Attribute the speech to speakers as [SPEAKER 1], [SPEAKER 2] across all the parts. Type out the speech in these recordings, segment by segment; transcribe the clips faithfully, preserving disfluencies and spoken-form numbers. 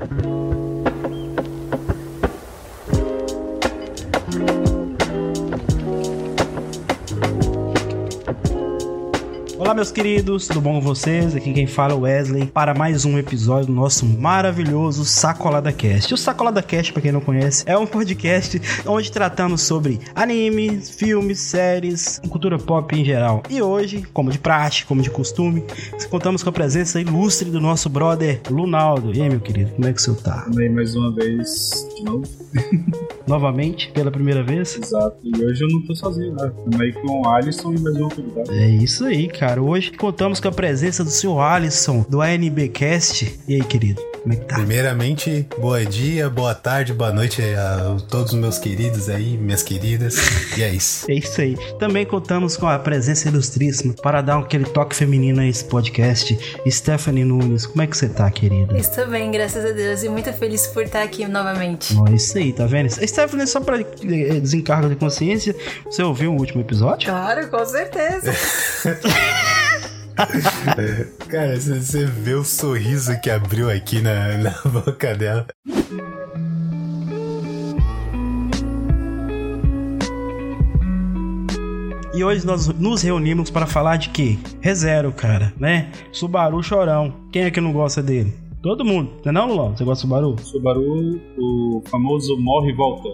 [SPEAKER 1] Olá, meus queridos, tudo bom com vocês? Aqui quem fala é o Wesley para mais um episódio do nosso maravilhoso Sacolada Cast. O Sacolada Cast, para quem não conhece, é um podcast onde tratamos sobre animes, filmes, séries, cultura pop em geral. E hoje, como de praxe, como de costume, contamos com a presença ilustre do nosso brother Lunaldo. E aí, meu querido, como é que o senhor tá?
[SPEAKER 2] Também mais uma vez de novo.
[SPEAKER 1] Novamente, pela primeira vez?
[SPEAKER 2] Exato, e hoje eu não tô sozinho, né? Estamos aí com o Alisson e mais um convidado.
[SPEAKER 1] É isso aí, cara. Hoje contamos com a presença do senhor Alisson, do A N B Cast. E aí, querido, como é que tá?
[SPEAKER 3] Primeiramente, boa dia, boa tarde, boa noite a todos os meus queridos aí, minhas queridas. E é isso.
[SPEAKER 1] É isso aí. Também contamos com a presença ilustríssima para dar aquele toque feminino a esse podcast, Stephanie Nunes. Como é que você tá, querida?
[SPEAKER 4] Estou bem, graças a Deus, e muito feliz por estar aqui novamente.
[SPEAKER 1] Ó, isso aí, tá vendo? Stephanie, só pra desencargo de consciência, você ouviu o último episódio?
[SPEAKER 4] Claro, com certeza.
[SPEAKER 3] Cara, você vê o sorriso que abriu aqui na, na boca dela.
[SPEAKER 1] E hoje nós nos reunimos para falar de quê? ReZero, cara, né? Subaru Chorão. Quem é que não gosta dele? Todo mundo, não é não, Lulão? Você gosta do Subaru?
[SPEAKER 2] Subaru, o famoso morre e volta.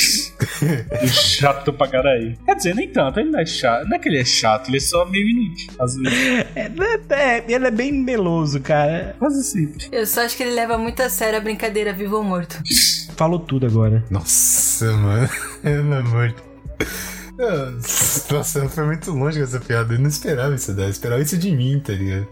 [SPEAKER 2] Chato pra caralho. Quer dizer, nem tanto, ele não é chato. Não é que ele é chato, ele é só meio inútil. Às vezes.
[SPEAKER 1] É, é, ele é bem meloso, cara.
[SPEAKER 2] Quase simples.
[SPEAKER 4] Eu só acho que ele leva muito a sério a brincadeira vivo ou morto.
[SPEAKER 1] Falou tudo agora.
[SPEAKER 3] Nossa, mano. Pelo amor de... Nossa, foi muito longe com essa piada. Eu não esperava isso daí. Eu esperava isso de mim, tá ligado?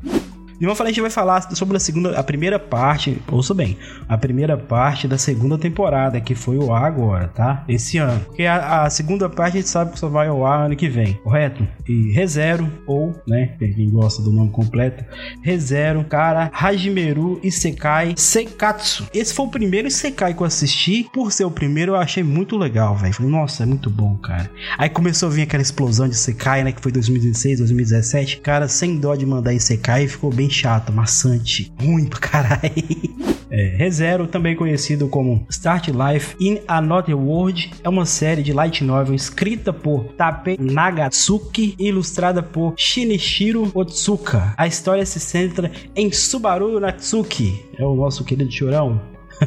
[SPEAKER 1] E vamos falar, a gente vai falar sobre a segunda, a primeira parte, ouça bem, a primeira parte da segunda temporada, que foi ao ar agora, tá? Esse ano. Porque a, a segunda parte a gente sabe que só vai ao ar ano que vem, correto? E ReZero, ou, né, quem gosta do nome completo, ReZero, cara, Hajimeru Isekai Seikatsu. Esse foi o primeiro Isekai que eu assisti. Por ser o primeiro, eu achei muito legal, velho. Falei, nossa, é muito bom, cara. Aí começou a vir aquela explosão de Isekai, né, que foi dois mil e dezesseis, dois mil e dezessete. Cara, sem dó de mandar Isekai, ficou bem chato, maçante, ruim pra caralho. É, ReZero, também conhecido como Start Life in Another World, é uma série de light novel escrita por Tape Nagatsuki e ilustrada por Shinichiro Otsuka. A história se centra em Subaru Natsuki, é o nosso querido chorão.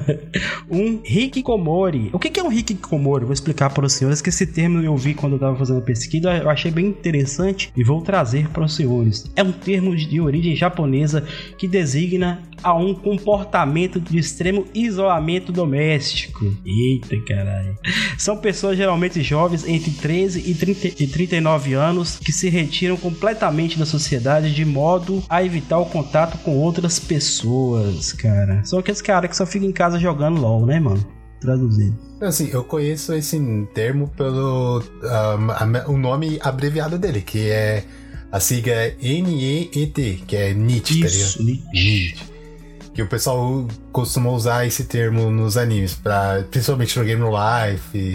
[SPEAKER 1] um hikikomori. O que é um hikikomori? Vou explicar para os senhores, que esse termo eu vi quando eu estava fazendo a pesquisa, eu achei bem interessante e vou trazer para os senhores. É um termo de origem japonesa que designa a um comportamento de extremo isolamento doméstico. Eita, caralho. São pessoas geralmente jovens entre treze e trinta e nove anos que se retiram completamente da sociedade de modo a evitar o contato com outras pessoas, cara. São aqueles caras que só ficam em casa jogando LOL, né, mano? Traduzindo.
[SPEAKER 3] Assim, eu conheço esse termo pelo um, o nome abreviado dele, que é a sigla N E E T, que é N I T, tá ligado?
[SPEAKER 1] Isso, N I T.
[SPEAKER 3] Que o pessoal costuma usar esse termo nos animes, pra, principalmente no Game No Life e,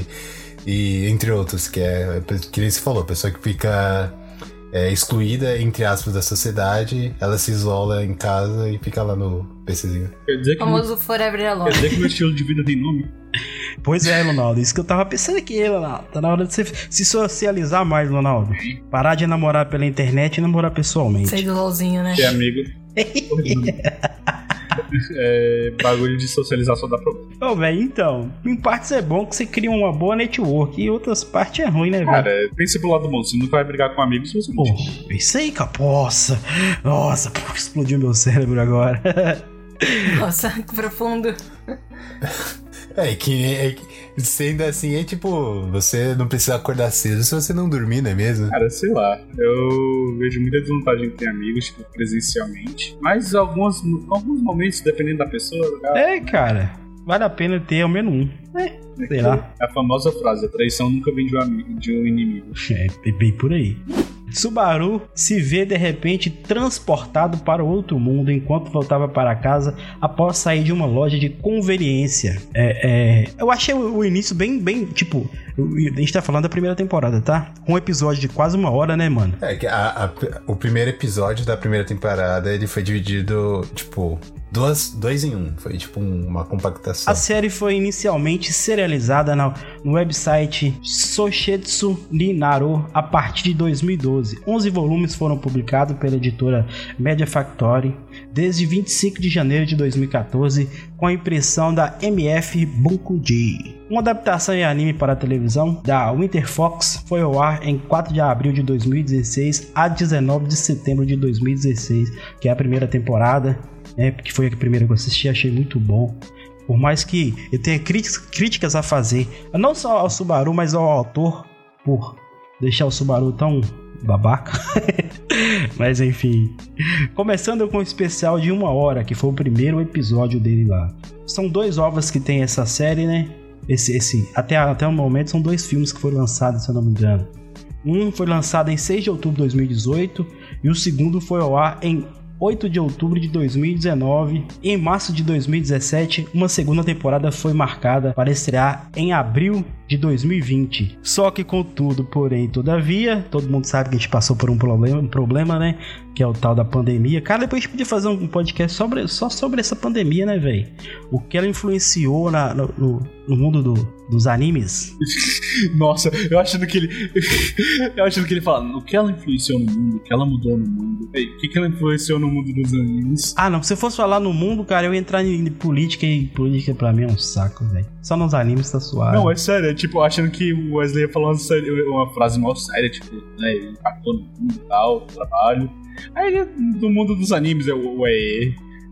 [SPEAKER 3] e entre outros, que é, que nem você falou, a pessoa que fica é, excluída, entre aspas, da sociedade, ela se isola em casa e fica lá no PCzinho.
[SPEAKER 2] Quer dizer que
[SPEAKER 4] O famoso
[SPEAKER 2] meu,
[SPEAKER 4] Forever Alone.
[SPEAKER 2] Quer dizer que meu estilo de vida tem nome?
[SPEAKER 1] Pois é, Ronaldo, isso que eu tava pensando aqui, Ronaldo. Tá na hora de você se socializar mais, Ronaldo. Parar de namorar pela internet e namorar pessoalmente.
[SPEAKER 4] Sei do LOLzinho, né?
[SPEAKER 2] Que é amigo. É, bagulho de socialização dá problema.
[SPEAKER 1] Ô, velho, então, em partes é bom que você cria uma boa network, e em outras partes é ruim, né, velho?
[SPEAKER 2] Cara, pensa pro lado bom, você não vai brigar com amigos se você não
[SPEAKER 1] Pô, isso aí, cara, nossa, nossa, pô, explodiu meu cérebro agora.
[SPEAKER 4] Nossa, que profundo.
[SPEAKER 3] É, que, é, sendo assim, é tipo, você não precisa acordar cedo se você não dormir, não é mesmo?
[SPEAKER 2] Cara, sei lá, eu vejo muita desvantagem em ter amigos, tipo, presencialmente, mas alguns, alguns momentos, dependendo da pessoa... Cara,
[SPEAKER 1] é, cara, vale a pena ter ao menos um, é, sei lá.
[SPEAKER 2] É a famosa frase, a traição nunca vem de um, amigo, de um inimigo.
[SPEAKER 1] É, bem por aí. Subaru se vê de repente transportado para outro mundo enquanto voltava para casa após sair de uma loja de conveniência. É, é, eu achei o, o início bem, bem, tipo, a gente tá falando da primeira temporada, tá? Um episódio de quase uma hora, né, mano?
[SPEAKER 3] É, que a, a, o primeiro episódio da primeira temporada, ele foi dividido, tipo, duas, dois em um. Foi tipo um, uma compactação.
[SPEAKER 1] A série foi inicialmente serializada na, no website Soshitsu ni Naro a partir de dois mil e doze. onze volumes foram publicados pela editora Media Factory desde vinte e cinco de janeiro de dois mil e catorze, com a impressão da M F Bunkuji. Uma adaptação em anime para a televisão da Winter Fox foi ao ar em quatro de abril de dois mil e dezesseis a dezenove de setembro de dois mil e dezesseis, que é a primeira temporada, né, que foi a primeira que eu assisti, achei muito bom. Por mais que eu tenha críticas a fazer, não só ao Subaru, mas ao autor, por deixar o Subaru tão babaca. Mas enfim, começando com um especial de uma hora, que foi o primeiro episódio dele lá. São dois ovos que tem essa série, né? Esse, esse, até, até o momento são dois filmes que foram lançados, se eu não me engano. Um foi lançado em seis de outubro de dois mil e dezoito e o segundo foi ao ar em oito de outubro de dois mil e dezenove. E em março de dois mil e dezessete, uma segunda temporada foi marcada para estrear em abril de dois mil e vinte. Só que contudo, porém, todavia, todo mundo sabe que a gente passou por um problema, um problema, né? Que é o tal da pandemia. Cara, depois a gente podia fazer um podcast sobre, só sobre essa pandemia, né, velho? O que ela influenciou na, no, no, no mundo do, dos animes.
[SPEAKER 2] Nossa, eu achando que ele... eu achando que ele fala, o que ela influenciou no mundo, o que ela mudou no mundo, ei, o que, que ela influenciou no mundo dos animes.
[SPEAKER 1] Ah, não, se eu fosse falar no mundo, cara, eu ia entrar em, em política, e política pra mim é um saco, velho. Só nos animes tá suave.
[SPEAKER 2] Não, é sério, é tipo, achando que o Wesley ia falar uma, série, uma frase mal séria, tipo, né, ele impactou no mundo e tal, trabalho. Aí ele, do mundo dos animes, é o ué.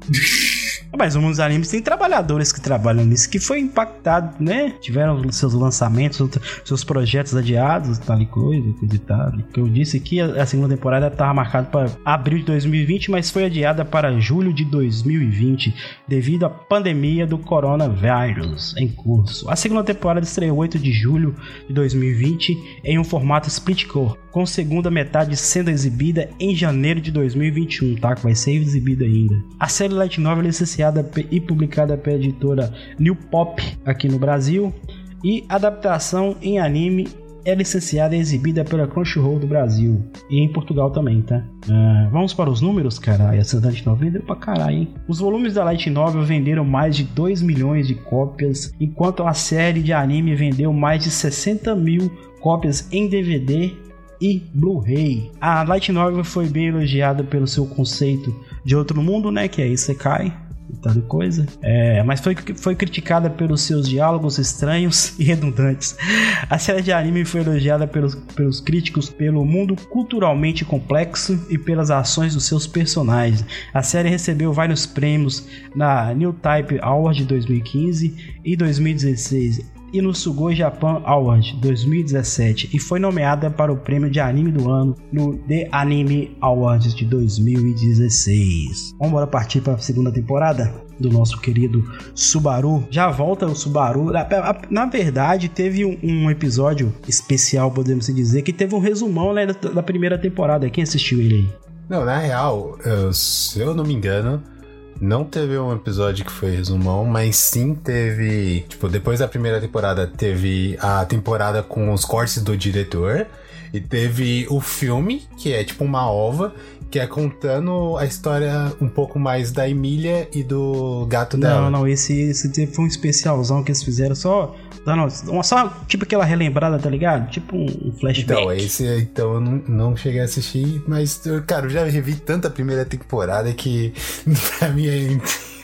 [SPEAKER 1] Mas o mundo dos animes tem trabalhadores que trabalham nisso, que foi impactado, né? Tiveram seus lançamentos, seus projetos adiados, tal e coisa, coisa e tal. Que eu disse que a segunda temporada estava marcada para abril de dois mil e vinte, mas foi adiada para julho de dois mil e vinte, devido à pandemia do coronavírus em curso. A segunda temporada estreou oito de julho de dois mil e vinte em um formato split-core, com segunda metade sendo exibida em janeiro de dois mil e vinte e um, tá? Que vai ser exibida ainda. A série Light Novel é licenciada e publicada pela editora New Pop aqui no Brasil, e a adaptação em anime é licenciada e exibida pela Crunchyroll do Brasil e em Portugal também, tá? Uh, vamos para os números, caralho. Essa Light Novel vendeu pra caralho, hein? Os volumes da Light Novel venderam mais de dois milhões de cópias, enquanto a série de anime vendeu mais de sessenta mil cópias em D V D e Blu-ray. A Light Novel foi bem elogiada pelo seu conceito de outro mundo, né? Que é Isekai e tal coisa. É, mas foi, foi criticada pelos seus diálogos estranhos e redundantes. A série de anime foi elogiada pelos, pelos críticos pelo mundo culturalmente complexo e pelas ações dos seus personagens. A série recebeu vários prêmios na New Type Award de dois mil e quinze e dois mil e dezesseis e no Sugoi Japan Award dois mil e dezessete, e foi nomeada para o prêmio de anime do ano no The Anime Awards de dois mil e dezesseis. Vamos embora partir para a segunda temporada do nosso querido Subaru. Já volta o Subaru. Na, na verdade, teve um, um episódio especial, podemos dizer, que teve um resumão, né, da, da primeira temporada. Quem assistiu ele aí?
[SPEAKER 3] Não, na real, eu, se eu não me engano, não teve um episódio que foi resumão, mas sim teve... Tipo, depois da primeira temporada, teve a temporada com os cortes do diretor. E teve o filme, que é tipo uma ova, que é contando a história um pouco mais da Emília e do gato dela.
[SPEAKER 1] Não, não, esse, esse foi um especialzão que eles fizeram só... Não, não, só tipo aquela relembrada, tá ligado? Tipo um flashback.
[SPEAKER 3] Então, esse então eu não, não cheguei a assistir, mas, cara, eu já revi tanta primeira temporada que pra mim é...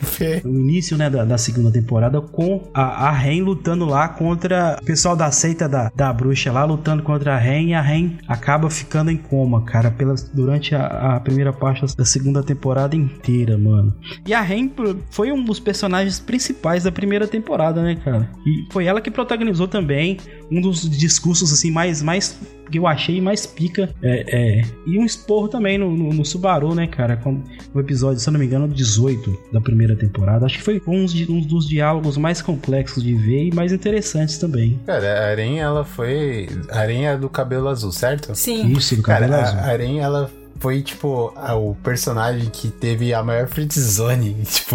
[SPEAKER 1] O início, né, da, da segunda temporada com a, a Ren lutando lá contra o pessoal da seita da, da bruxa lá, lutando contra a Ren, e a Ren acaba ficando em coma, cara, pela, durante a, a primeira parte da segunda temporada inteira, mano. E a Ren foi um dos personagens principais da primeira temporada, né, cara? E foi ela que protagonizou também um dos discursos, assim, mais... mais que eu achei mais pica, é, é, e um esporro também no, no, no Subaru, né, cara, com o episódio, se eu não me engano, dezoito da primeira temporada. Acho que foi um, um dos diálogos mais complexos de ver e mais interessantes também.
[SPEAKER 3] Cara, a Aren, ela foi... A Aren é do cabelo azul, certo?
[SPEAKER 4] Sim.
[SPEAKER 1] Isso, do cabelo
[SPEAKER 3] cara,
[SPEAKER 1] azul.
[SPEAKER 3] A Aren, ela foi, tipo, a, o personagem que teve a maior friendzone, tipo...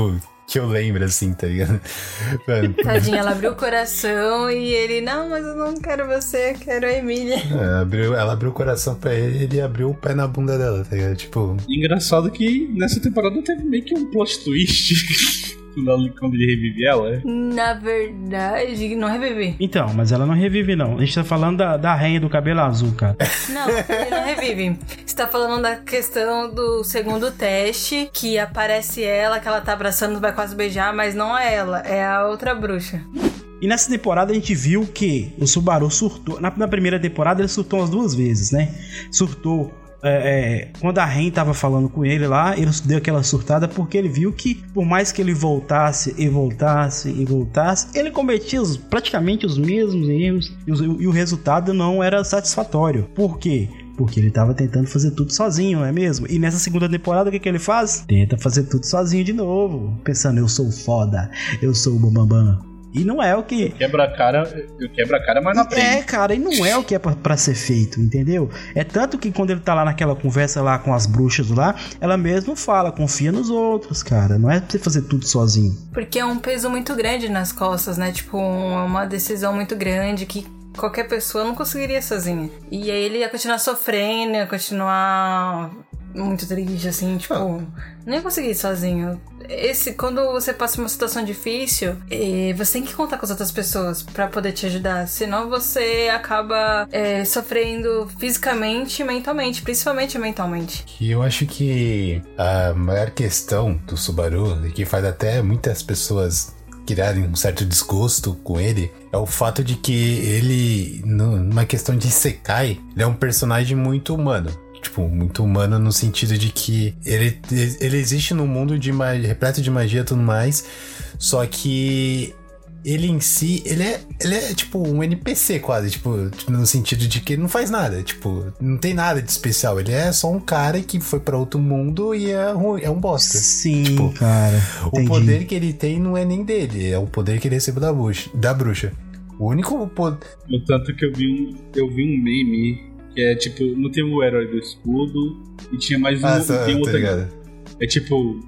[SPEAKER 3] que eu lembro, assim, tá ligado? Mano,
[SPEAKER 4] Tadinha, ela abriu o coração e ele, não, mas eu não quero você, eu quero a Emília.
[SPEAKER 3] ela, abriu, ela abriu o coração pra ele e ele abriu o pé na bunda dela, tá ligado? Tipo...
[SPEAKER 2] Engraçado que nessa temporada teve meio que um plot twist quando ele revive ela.
[SPEAKER 4] Na verdade, não revive.
[SPEAKER 1] Então, mas ela não revive, não. A gente tá falando da, da rainha do cabelo azul, cara.
[SPEAKER 4] Não, ele não revive. Você tá falando da questão do segundo teste, que aparece ela, que ela tá abraçando, vai quase beijar, mas não é ela, é a outra bruxa.
[SPEAKER 1] E nessa temporada a gente viu que o Subaru surtou. Na, na primeira temporada ele surtou umas duas vezes, né? Surtou é, é, quando a Ren tava falando com ele lá, ele deu aquela surtada porque ele viu que por mais que ele voltasse e voltasse e voltasse, ele cometia os, praticamente os mesmos erros e, os, e o resultado não era satisfatório. Por quê? Porque ele tava tentando fazer tudo sozinho, não é mesmo? E nessa segunda temporada, o que que ele faz? Tenta fazer tudo sozinho de novo. Pensando, eu sou foda, eu sou o bambambam. E não é o que...
[SPEAKER 2] Quebra a cara, eu quebro a cara, mas não aprende.
[SPEAKER 1] É, cara, e não é o que é pra, pra ser feito, entendeu? É tanto que quando ele tá lá naquela conversa lá com as bruxas lá, ela mesmo fala, confia nos outros, cara. Não é pra você fazer tudo sozinho.
[SPEAKER 4] Porque é um peso muito grande nas costas, né? Tipo, uma decisão muito grande que qualquer pessoa não conseguiria sozinha. E aí ele ia continuar sofrendo, ia continuar muito triste, assim, tipo... Ah. Não ia conseguir sozinho. Esse, quando você passa uma situação difícil, eh, você tem que contar com as outras pessoas pra poder te ajudar. Senão você acaba eh, sofrendo fisicamente e mentalmente. Principalmente mentalmente.
[SPEAKER 3] E eu acho que a maior questão do Subaru, e que faz até muitas pessoas criarem um certo desgosto com ele, é o fato de que ele, numa questão de Isekai, ele é um personagem muito humano. Tipo, muito humano no sentido de que ele, ele existe num mundo de magia, repleto de magia e tudo mais, só que ele em si, ele é, ele é tipo um N P C quase, tipo, no sentido de que ele não faz nada, tipo, não tem nada de especial, ele é só um cara que foi pra outro mundo e é, ruim, é um bosta.
[SPEAKER 1] Sim,
[SPEAKER 3] tipo,
[SPEAKER 1] cara.
[SPEAKER 3] O
[SPEAKER 1] Entendi.
[SPEAKER 3] poder que ele tem não é nem dele, é o poder que ele recebeu da bruxa. Da bruxa. O único poder...
[SPEAKER 2] No tanto que eu vi um, eu vi um meme que é tipo, não tem o herói do escudo e tinha mais um.
[SPEAKER 3] Ah, só,
[SPEAKER 2] tem
[SPEAKER 3] tá
[SPEAKER 2] outra.
[SPEAKER 3] ligado.
[SPEAKER 2] É tipo.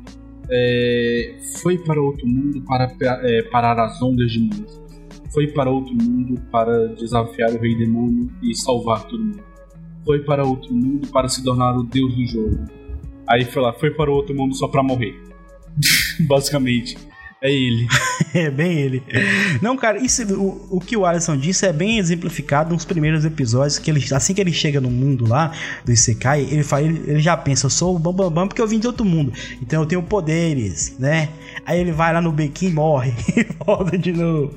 [SPEAKER 2] É, foi para outro mundo para é, parar as ondas de monstros. Foi para outro mundo para desafiar o Rei Demônio e salvar todo mundo. Foi para outro mundo para se tornar o deus do jogo. Aí foi lá, foi para outro mundo só pra morrer. Basicamente. É ele.
[SPEAKER 1] É bem ele. Não, cara, isso, o, o que o Alisson disse é bem exemplificado nos primeiros episódios, que ele, assim que ele chega no mundo lá, do Isekai, ele, fala, ele, ele já pensa, eu sou o Bambambam Bam, porque eu vim de outro mundo, então eu tenho poderes, né? Aí ele vai lá no bequim e morre, e volta de novo.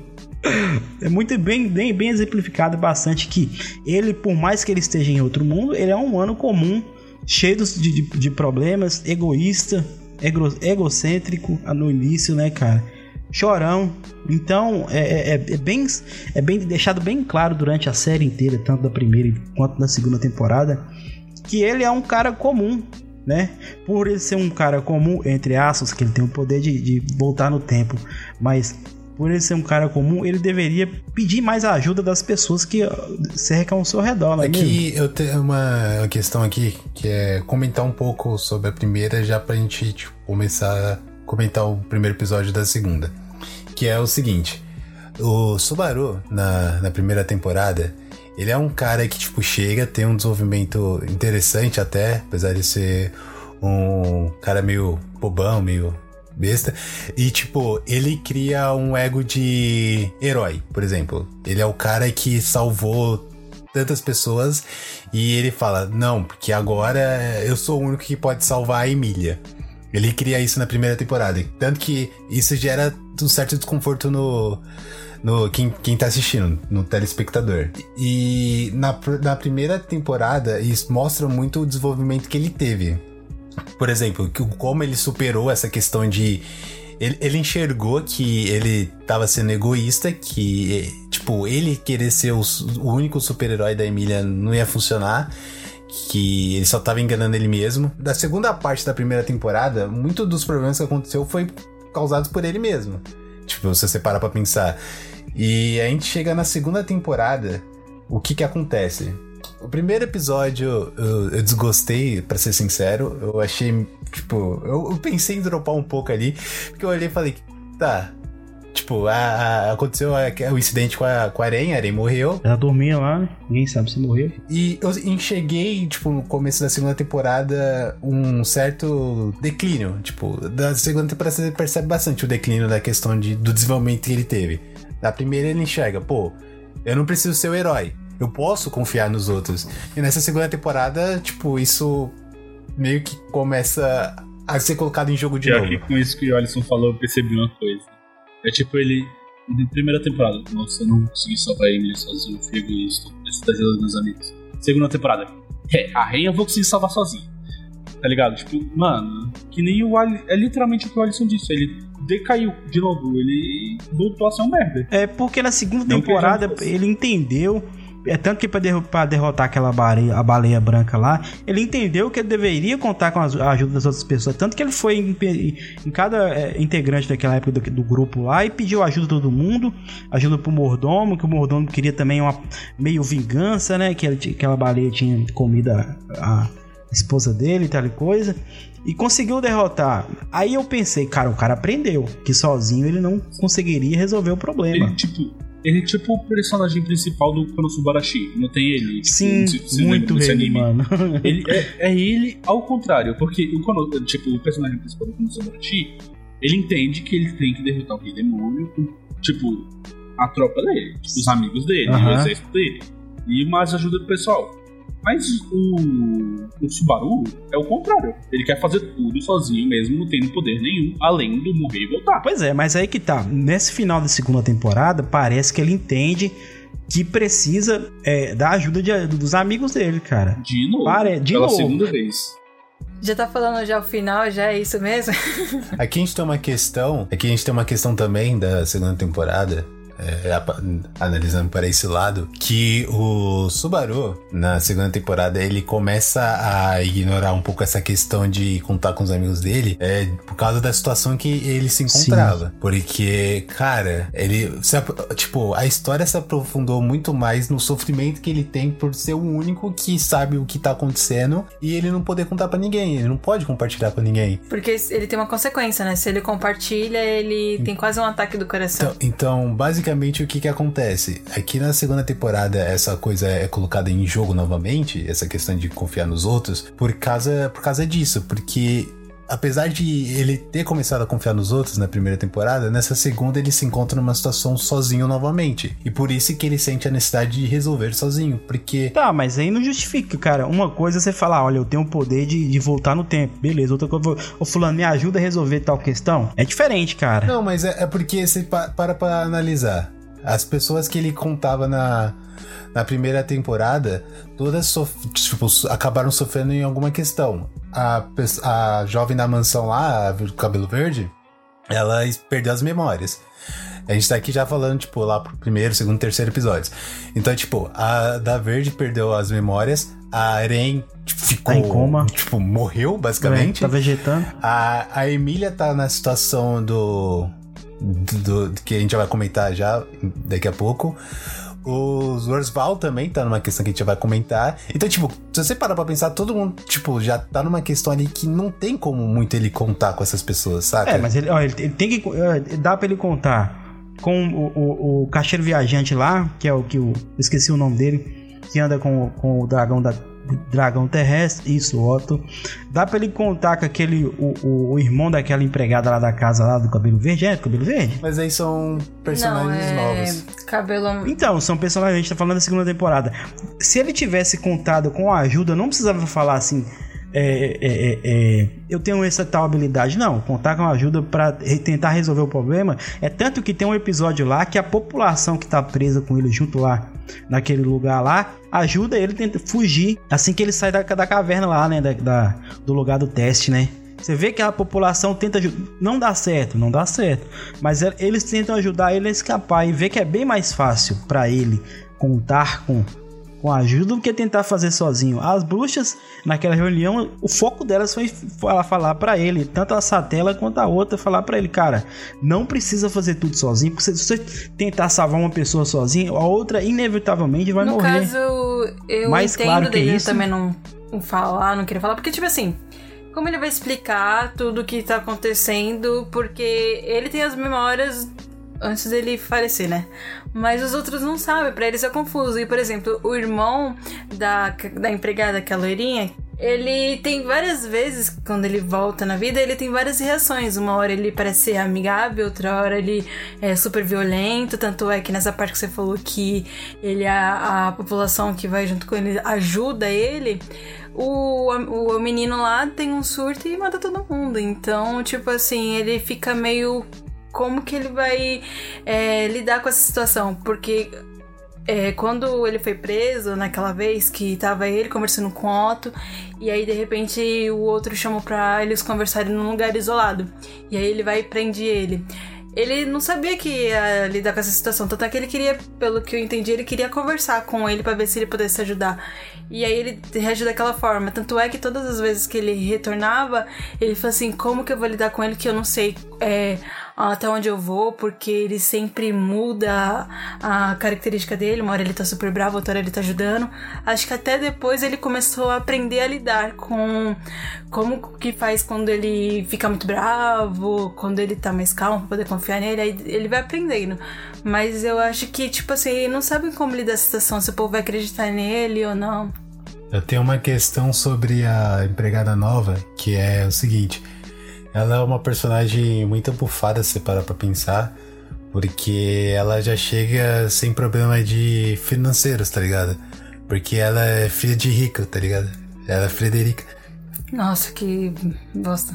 [SPEAKER 1] É muito bem, bem, bem exemplificado bastante que ele, por mais que ele esteja em outro mundo, ele é um humano comum, cheio de, de, de problemas, egoísta, ego, egocêntrico no início, né, cara? Chorão. Então é, é, é, bem, é bem deixado bem claro durante a série inteira, tanto da primeira quanto da segunda temporada, que ele é um cara comum, né? Por ele ser um cara comum, entre aspas, que ele tem o poder de, de voltar no tempo, mas por ele ser um cara comum, ele deveria pedir mais a ajuda das pessoas que cercam ao seu redor, não é mesmo?
[SPEAKER 3] Aqui eu tenho uma questão aqui, que é comentar um pouco sobre a primeira, já pra gente tipo, começar a comentar o primeiro episódio da segunda. Que é o seguinte, o Subaru, na, na primeira temporada, ele é um cara que, tipo, chega, tem um desenvolvimento interessante até, apesar de ser um cara meio bobão, meio besta. E, tipo, ele cria um ego de herói, por exemplo. Ele é o cara que salvou tantas pessoas e ele fala, não, porque agora eu sou o único que pode salvar a Emília. Ele cria isso na primeira temporada. Tanto que isso gera um certo desconforto no... no quem, quem tá assistindo, no telespectador. E na, na primeira temporada, isso mostra muito o desenvolvimento que ele teve. Por exemplo, que, como ele superou essa questão de... Ele, ele enxergou que ele tava sendo egoísta, que, tipo, ele querer ser o, o único super-herói da Emília não ia funcionar, que ele só tava enganando ele mesmo. Da segunda parte da primeira temporada, muito dos problemas que aconteceu foi causados por ele mesmo. Tipo, você separa pra pensar. E a gente chega na segunda temporada, o que que acontece? o primeiro episódio eu, eu desgostei, pra ser sincero. Eu achei, tipo, eu, eu pensei em dropar um pouco ali, porque eu olhei e falei, tá, tipo, a, a, aconteceu a, o incidente com a, com a Eren, a Eren morreu.
[SPEAKER 1] Ela dormia lá, né? Ninguém sabe se morreu.
[SPEAKER 3] E eu enxerguei, tipo, no começo da segunda temporada, um certo declínio. Tipo, da segunda temporada você percebe bastante o declínio da questão de, do desenvolvimento que ele teve. Na primeira ele enxerga, pô, eu não preciso ser o herói, eu posso confiar nos outros. E nessa segunda temporada, tipo, isso meio que começa a ser colocado em jogo de
[SPEAKER 2] Já
[SPEAKER 3] novo.
[SPEAKER 2] que com isso que o Alisson falou, eu percebi uma coisa. É tipo ele, na primeira temporada, nossa, eu não consegui salvar a Emily sozinho, eu fui egoísta, preciso da ajuda dos meus amigos. Segunda temporada, é, a Ren eu vou conseguir salvar sozinho. Tá ligado? Tipo, mano, que nem o Alisson, é literalmente o que o Alisson disse, ele decaiu de novo, ele voltou a ser um merda.
[SPEAKER 1] É porque na segunda
[SPEAKER 2] Não
[SPEAKER 1] temporada ele entendeu, é tanto que pra, derro- pra derrotar aquela baleia, a baleia branca lá, ele entendeu que ele deveria contar com a ajuda das outras pessoas, tanto que ele foi em, em cada é, integrante daquela época do, do grupo lá e pediu ajuda de todo mundo, ajuda pro mordomo, que o mordomo queria também uma meio vingança, né, que ele, aquela baleia tinha comido a, a esposa dele e tal coisa. E conseguiu derrotar. Aí eu pensei, cara, o cara aprendeu que sozinho ele não conseguiria resolver o problema.
[SPEAKER 2] Ele, tipo, ele é tipo o personagem principal do Konosubarashi. Não tem ele. Tipo,
[SPEAKER 1] Sim,
[SPEAKER 2] se, se
[SPEAKER 1] muito
[SPEAKER 2] ele,
[SPEAKER 1] ele, mano.
[SPEAKER 2] Ele é, é ele ao contrário. Porque o, Kono, tipo, o personagem principal do Konosubarashi, ele entende que ele tem que derrotar o Rei Demônio com, tipo, a tropa dele. Tipo, os amigos dele,
[SPEAKER 1] Uhum.
[SPEAKER 2] o exército dele. E mais ajuda do pessoal. Mas o, o Subaru é o contrário. Ele quer fazer tudo sozinho mesmo, não tendo poder nenhum, além do morrer e voltar.
[SPEAKER 1] Pois é, mas aí que tá. Nesse final da segunda temporada, parece que ele entende que precisa é, da ajuda de, dos amigos dele, cara.
[SPEAKER 2] De novo.
[SPEAKER 1] Pare, de
[SPEAKER 2] pela
[SPEAKER 1] novo.
[SPEAKER 2] segunda vez.
[SPEAKER 4] Já tá falando já o final, já é isso mesmo?
[SPEAKER 3] Aqui a gente tem uma questão, aqui a gente tem uma questão também da segunda temporada, é, a- analisando para esse lado, que o Subaru, na segunda temporada, ele começa a ignorar um pouco essa questão de contar com os amigos dele, é, por causa da situação que ele se encontrava. Sim. Porque, cara, ele, se, tipo, a história se aprofundou muito mais no sofrimento que ele tem por ser o único que sabe o que tá acontecendo e ele não poder contar pra ninguém, ele não pode compartilhar com ninguém.
[SPEAKER 4] Porque ele tem uma consequência, né? Se ele compartilha, ele tem quase um ataque do coração.
[SPEAKER 3] Então, então basicamente, o que que acontece? Aqui na segunda temporada, essa coisa é colocada em jogo novamente, essa questão de confiar nos outros, por causa, por causa disso, porque apesar de ele ter começado a confiar nos outros na primeira temporada, nessa segunda ele se encontra numa situação sozinho novamente, e por isso que ele sente a necessidade de resolver sozinho, porque...
[SPEAKER 1] Tá, mas aí não justifica, cara. Uma coisa é você falar, olha, eu tenho o poder de, de voltar no tempo, beleza. Outra coisa, ô fulano, me ajuda a resolver tal questão. É diferente, cara.
[SPEAKER 3] Não, mas é, é porque você pa, para pra analisar. As pessoas que ele contava na, na primeira temporada, todas sof, tipo, acabaram sofrendo em alguma questão. A, a jovem da mansão lá, a do cabelo verde, ela perdeu as memórias. A gente tá aqui já falando, tipo, lá pro primeiro, segundo, terceiro episódios. Então, tipo, a da verde perdeu as memórias, a Eren ficou...
[SPEAKER 1] Tá em coma.
[SPEAKER 3] Tipo, morreu, basicamente.
[SPEAKER 1] É, tá vegetando.
[SPEAKER 3] A, a Emília tá na situação do... Do, do, que a gente já vai comentar já daqui a pouco. O Zorzal também tá numa questão que a gente já vai comentar. Então, tipo, se você parar pra pensar, todo mundo, tipo, já tá numa questão ali que não tem como muito ele contar com essas pessoas, sabe?
[SPEAKER 1] É, mas ele, ó, ele, ele tem que... Dá pra ele contar com o, o, o caixeiro viajante lá, que é o que eu esqueci o nome dele, que anda com, com o dragão da... Dragão terrestre, isso, Otto. Dá pra ele contar com aquele o, o, o irmão daquela empregada lá da casa lá do cabelo verde, é? Do cabelo verde?
[SPEAKER 3] Mas aí são personagens
[SPEAKER 4] Não, é...
[SPEAKER 3] novos.
[SPEAKER 4] Cabelo...
[SPEAKER 1] Então, são personagens, a gente tá falando da segunda temporada. Se ele tivesse contado com a ajuda, não precisava falar assim, é, é, é, é, eu tenho essa tal habilidade. Não, contar com a ajuda pra tentar resolver o problema. É tanto que tem um episódio lá que a população que tá presa com ele junto lá naquele lugar lá, ajuda ele a tentar fugir assim que ele sai da, da caverna lá, né, da, da, do lugar do teste, né. Você vê que a população tenta ajudar, não dá certo, não dá certo, mas eles tentam ajudar ele a escapar e vê que é bem mais fácil pra ele contar com, com ajuda do que tentar fazer sozinho. As bruxas, naquela reunião, o foco delas foi falar, falar pra ele, tanto a Satela quanto a outra, falar pra ele, cara, não precisa fazer tudo sozinho, porque se você tentar salvar uma pessoa sozinho, a outra inevitavelmente vai
[SPEAKER 4] no
[SPEAKER 1] morrer.
[SPEAKER 4] No caso, eu
[SPEAKER 1] Mais
[SPEAKER 4] entendo
[SPEAKER 1] claro que
[SPEAKER 4] dele
[SPEAKER 1] isso,
[SPEAKER 4] também não, não falar, não queria falar, porque tipo assim, como ele vai explicar tudo o que tá acontecendo, porque ele tem as memórias antes dele falecer, né? Mas os outros não sabem, pra eles é confuso. E, por exemplo, o irmão da, da empregada, que é a loirinha, ele tem várias vezes, quando ele volta na vida, ele tem várias reações. Uma hora ele parece ser amigável, outra hora ele é super violento. Tanto é que nessa parte que você falou que ele, a, a população que vai junto com ele ajuda ele, o, o, o menino lá tem um surto e mata todo mundo. Então, tipo assim, ele fica meio... Como que ele vai é, lidar com essa situação? Porque é, quando ele foi preso, naquela vez que tava ele conversando com o Otto, e aí de repente o outro chamou pra eles conversarem num lugar isolado, e aí ele vai e prende ele. Ele não sabia que ia lidar com essa situação, tanto é que ele queria, pelo que eu entendi, ele queria conversar com ele pra ver se ele pudesse ajudar. E aí ele reagiu daquela forma, tanto é que todas as vezes que ele retornava, ele falou assim, como que eu vou lidar com ele que eu não sei é, até onde eu vou, porque ele sempre muda a característica dele, uma hora ele tá super bravo, outra hora ele tá ajudando. Acho que até depois ele começou a aprender a lidar com como que faz quando ele fica muito bravo, quando ele tá mais calmo pra poder confiar nele, aí ele vai aprendendo. Mas eu acho que, tipo assim, ele não sabe como lidar com a situação, se o povo vai acreditar nele ou não.
[SPEAKER 3] Eu tenho uma questão sobre a empregada nova, que é o seguinte: ela é uma personagem muito bufada, se parar pra pensar, porque ela já chega sem problema de financeiros, tá ligado? Porque ela é filha de rica, tá ligado? Ela é Frederica.
[SPEAKER 4] Nossa, que bosta.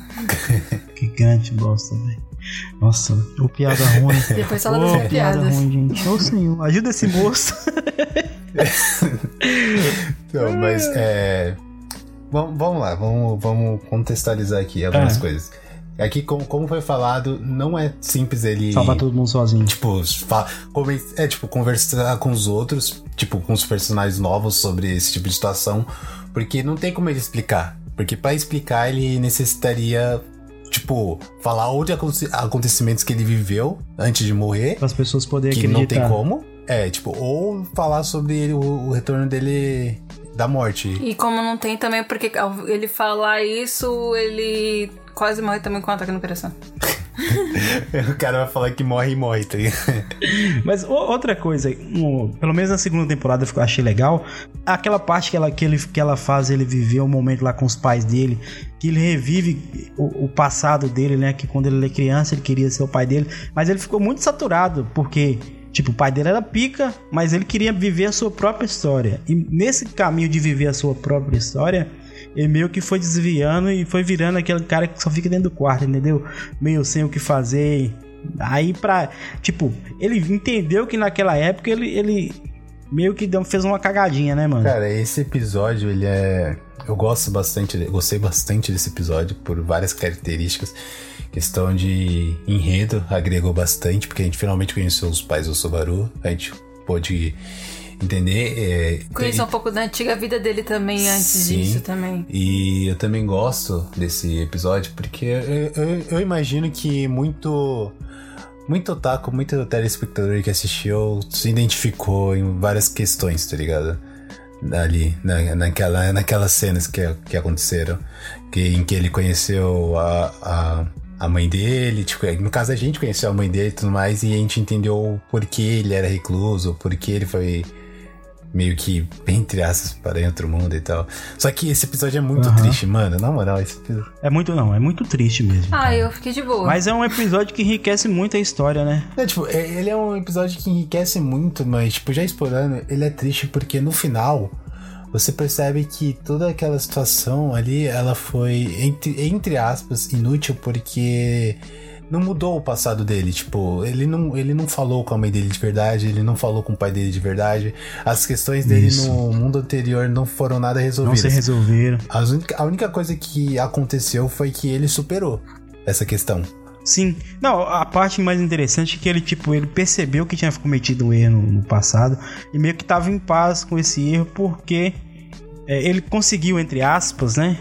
[SPEAKER 1] Que grande bosta, velho. Nossa, ô piada ruim.
[SPEAKER 4] Depois fala
[SPEAKER 1] Ô,
[SPEAKER 4] das
[SPEAKER 1] piada
[SPEAKER 4] piadas.
[SPEAKER 1] ruim, gente. Ô senhor, ajuda esse moço.
[SPEAKER 3] Não, mas é... Vamos, vamos lá, vamos, vamos contextualizar aqui algumas
[SPEAKER 1] é.
[SPEAKER 3] coisas. Aqui, como, como foi falado, não é simples ele...
[SPEAKER 1] Salvar todo mundo sozinho.
[SPEAKER 3] Tipo, fa- come- é tipo, conversar com os outros, tipo, com os personagens novos sobre esse tipo de situação, porque não tem como ele explicar. Porque pra explicar, ele necessitaria, tipo, falar ou de aconte- acontecimentos que ele viveu antes de morrer,
[SPEAKER 1] Para as pessoas poderem
[SPEAKER 3] que
[SPEAKER 1] acreditar.
[SPEAKER 3] não tem como. É, tipo, ou falar sobre ele, o, o retorno dele da morte.
[SPEAKER 4] E como não tem também, porque ao ele falar isso, ele quase morre também com um ataque no coração.
[SPEAKER 3] O cara vai falar que morre e morre, tá ligado?
[SPEAKER 1] Mas o- outra coisa, um, pelo menos na segunda temporada eu achei legal, aquela parte que ela, que, ele, que ela faz ele viver um momento lá com os pais dele, que ele revive o, o passado dele, né? Que quando ele era criança ele queria ser o pai dele, mas ele ficou muito saturado, porque... Tipo, o pai dele era pica, mas ele queria viver a sua própria história. E nesse caminho de viver a sua própria história, ele meio que foi desviando e foi virando aquele cara que só fica dentro do quarto, entendeu? Meio sem o que fazer. Aí pra... Tipo, ele entendeu que naquela época ele, ele meio que deu, fez uma cagadinha, né, mano?
[SPEAKER 3] Cara, esse episódio, ele é... Eu gosto bastante, eu gostei bastante desse episódio por várias características. Questão de enredo agregou bastante, porque a gente finalmente conheceu os pais do Subaru. A gente pôde entender. É,
[SPEAKER 4] Conhecer um pouco da antiga vida dele também antes
[SPEAKER 3] Sim.
[SPEAKER 4] disso também.
[SPEAKER 3] E eu também gosto desse episódio, porque eu, eu, eu imagino que muito... Muito otaku, muito telespectador que assistiu se identificou em várias questões, tá ligado? Ali, na, naquela, naquelas cenas que, que aconteceram, que, em que ele conheceu a, a, a mãe dele, tipo, no caso a gente conheceu a mãe dele e tudo mais, e a gente entendeu por que ele era recluso, por que ele foi meio que, entre aspas, para outro mundo e tal. Só que esse episódio é muito
[SPEAKER 1] Uhum.
[SPEAKER 3] triste, mano, na moral, esse episódio...
[SPEAKER 1] É muito não, é muito triste mesmo.
[SPEAKER 4] Ah, eu fiquei de boa.
[SPEAKER 1] Mas é um episódio que enriquece muito a história, né?
[SPEAKER 3] É, tipo, é- ele é um episódio que enriquece muito, mas, tipo, já explorando, ele é triste porque no final você percebe que toda aquela situação ali, ela foi, entre, entre aspas, inútil porque não mudou o passado dele. Tipo, ele não, ele não falou com a mãe dele de verdade, ele não falou com o pai dele de verdade. As questões dele
[SPEAKER 1] Isso.
[SPEAKER 3] no mundo anterior não foram nada
[SPEAKER 1] Não
[SPEAKER 3] resolvidas.
[SPEAKER 1] se resolveram.
[SPEAKER 3] As única- a única coisa que aconteceu foi que ele superou essa questão.
[SPEAKER 1] Sim. Não, a parte mais interessante é que ele, tipo, ele percebeu que tinha cometido um erro no, no passado e meio que tava em paz com esse erro porque é, ele conseguiu, entre aspas, né,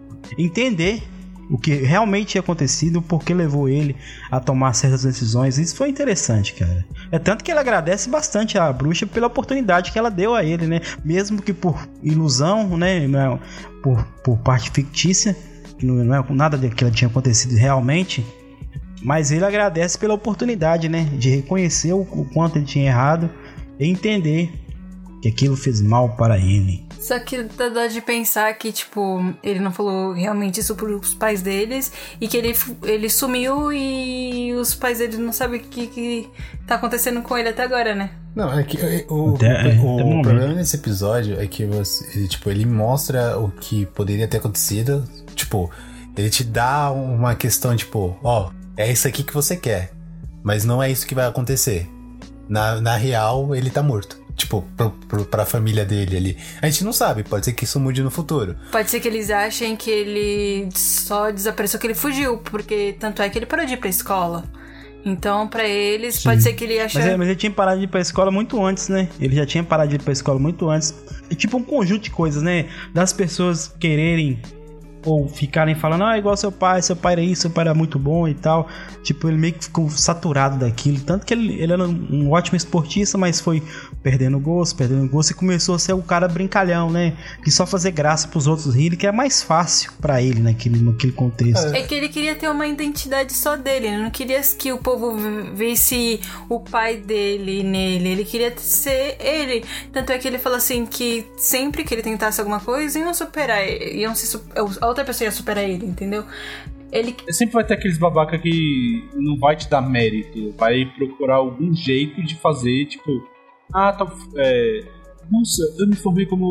[SPEAKER 1] entender o que realmente tinha acontecido, o porquê levou ele a tomar certas decisões. Isso foi interessante, cara. É tanto que ele agradece bastante a bruxa pela oportunidade que ela deu a ele, né? Mesmo que por ilusão, né? Por, por parte fictícia, que não, não é nada daquilo que tinha acontecido realmente. Mas ele agradece pela oportunidade, né? De reconhecer o, o quanto ele tinha errado e entender que aquilo fez mal para ele.
[SPEAKER 4] Só que dá dó de pensar que, tipo, ele não falou realmente isso pros pais deles e que ele, ele sumiu e os pais dele não sabem o que, que tá acontecendo com ele até agora, né?
[SPEAKER 3] Não, é que o,
[SPEAKER 1] até,
[SPEAKER 3] o,
[SPEAKER 1] até
[SPEAKER 3] o, o problema nesse episódio é que você, ele, tipo, ele mostra o que poderia ter acontecido. Tipo, ele te dá uma questão, tipo, ó, é isso aqui que você quer, mas não é isso que vai acontecer. Na, na real, ele tá morto. Tipo, pro, pro, pra família dele ali. A gente não sabe, pode ser que isso mude no futuro.
[SPEAKER 4] Pode ser que eles achem que ele só desapareceu, que ele fugiu, porque tanto é que ele parou de ir pra escola. Então, pra eles, Sim. pode ser que ele ache...
[SPEAKER 1] Mas, é, mas ele tinha parado de ir pra escola muito antes, né? Ele já tinha parado de ir pra escola muito antes. É tipo um conjunto de coisas, né? Das pessoas quererem ou ficarem falando, ah, igual seu pai, seu pai era isso, seu pai era muito bom e tal. Tipo, ele meio que ficou saturado daquilo. Tanto que ele, ele era um ótimo esportista, mas foi perdendo gosto, perdendo gosto e começou a ser o cara brincalhão, né? Que só fazer graça pros outros rirem, que é mais fácil pra ele naquele, naquele contexto.
[SPEAKER 4] É que ele queria ter uma identidade só dele, ele não queria que o povo visse o pai dele nele, ele queria ser ele. Tanto é que ele falou assim que sempre que ele tentasse alguma coisa, iam superar, iam se a outra pessoa ia superar ele, entendeu? Ele...
[SPEAKER 2] Sempre vai ter aqueles babaca que não vai te dar mérito, vai procurar algum jeito de fazer, tipo, ah, tá, é, nossa, eu me formei como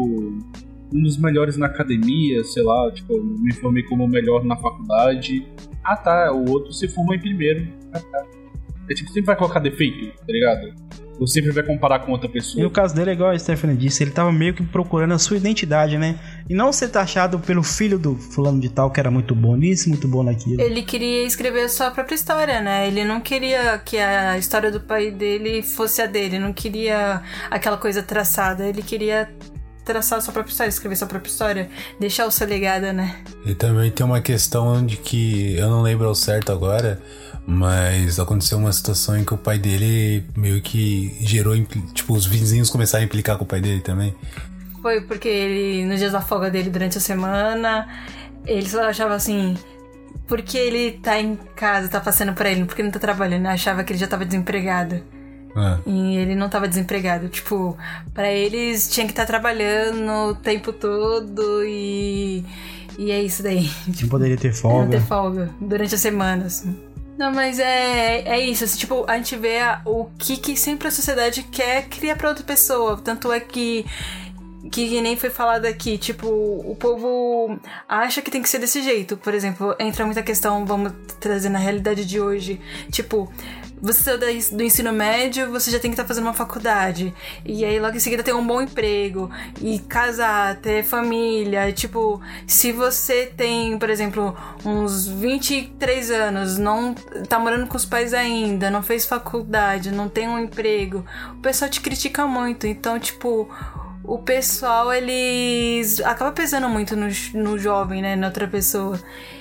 [SPEAKER 2] um dos melhores na academia, sei lá, tipo, me formei como o melhor na faculdade. Ah, tá, o outro se formou em primeiro. Ah, tá. É tipo, sempre vai colocar defeito, tá ligado? Ou sempre vai comparar com outra pessoa.
[SPEAKER 1] E o caso dele é igual a Stephanie disse, ele tava meio que procurando a sua identidade, né? E não ser taxado pelo filho do fulano de tal, que era muito bom nisso, muito bom naquilo.
[SPEAKER 4] Ele queria escrever a sua própria história, né? Ele não queria que a história do pai dele fosse a dele, não queria aquela coisa traçada, ele queria traçar a sua própria história, escrever sua própria história, deixar o seu legado, né?
[SPEAKER 3] E também tem uma questão de que, eu não lembro ao certo agora, mas aconteceu uma situação em que o pai dele meio que gerou, tipo, os vizinhos começaram a implicar com o pai dele também.
[SPEAKER 4] Foi porque ele, nos dias da folga dele durante a semana, ele só achava assim, porque ele tá em casa, tá passando por ele, porque ele não tá trabalhando, ele achava que ele já tava desempregado. Ah. E ele não tava desempregado. Tipo, pra eles tinha que estar tá trabalhando o tempo todo e... E é isso daí.
[SPEAKER 1] Não poderia ter folga.
[SPEAKER 4] Não ter folga durante as semanas. Não, mas é, é isso, assim, tipo, a gente vê a, o que, que sempre a sociedade quer criar pra outra pessoa. Tanto é que, que nem foi falado aqui, tipo, o povo acha que tem que ser desse jeito. Por exemplo, entra muita questão, vamos trazer na realidade de hoje, tipo... Você do ensino médio, você já tem que estar tá fazendo uma faculdade. E aí logo em seguida ter um bom emprego. E casar, ter família. Tipo, se você tem, por exemplo, uns vinte e três anos, não tá morando com os pais ainda, não fez faculdade, não tem um emprego, o pessoal te critica muito. Então, tipo... O pessoal, eles... acaba pesando muito no, no jovem, né? Na outra pessoa.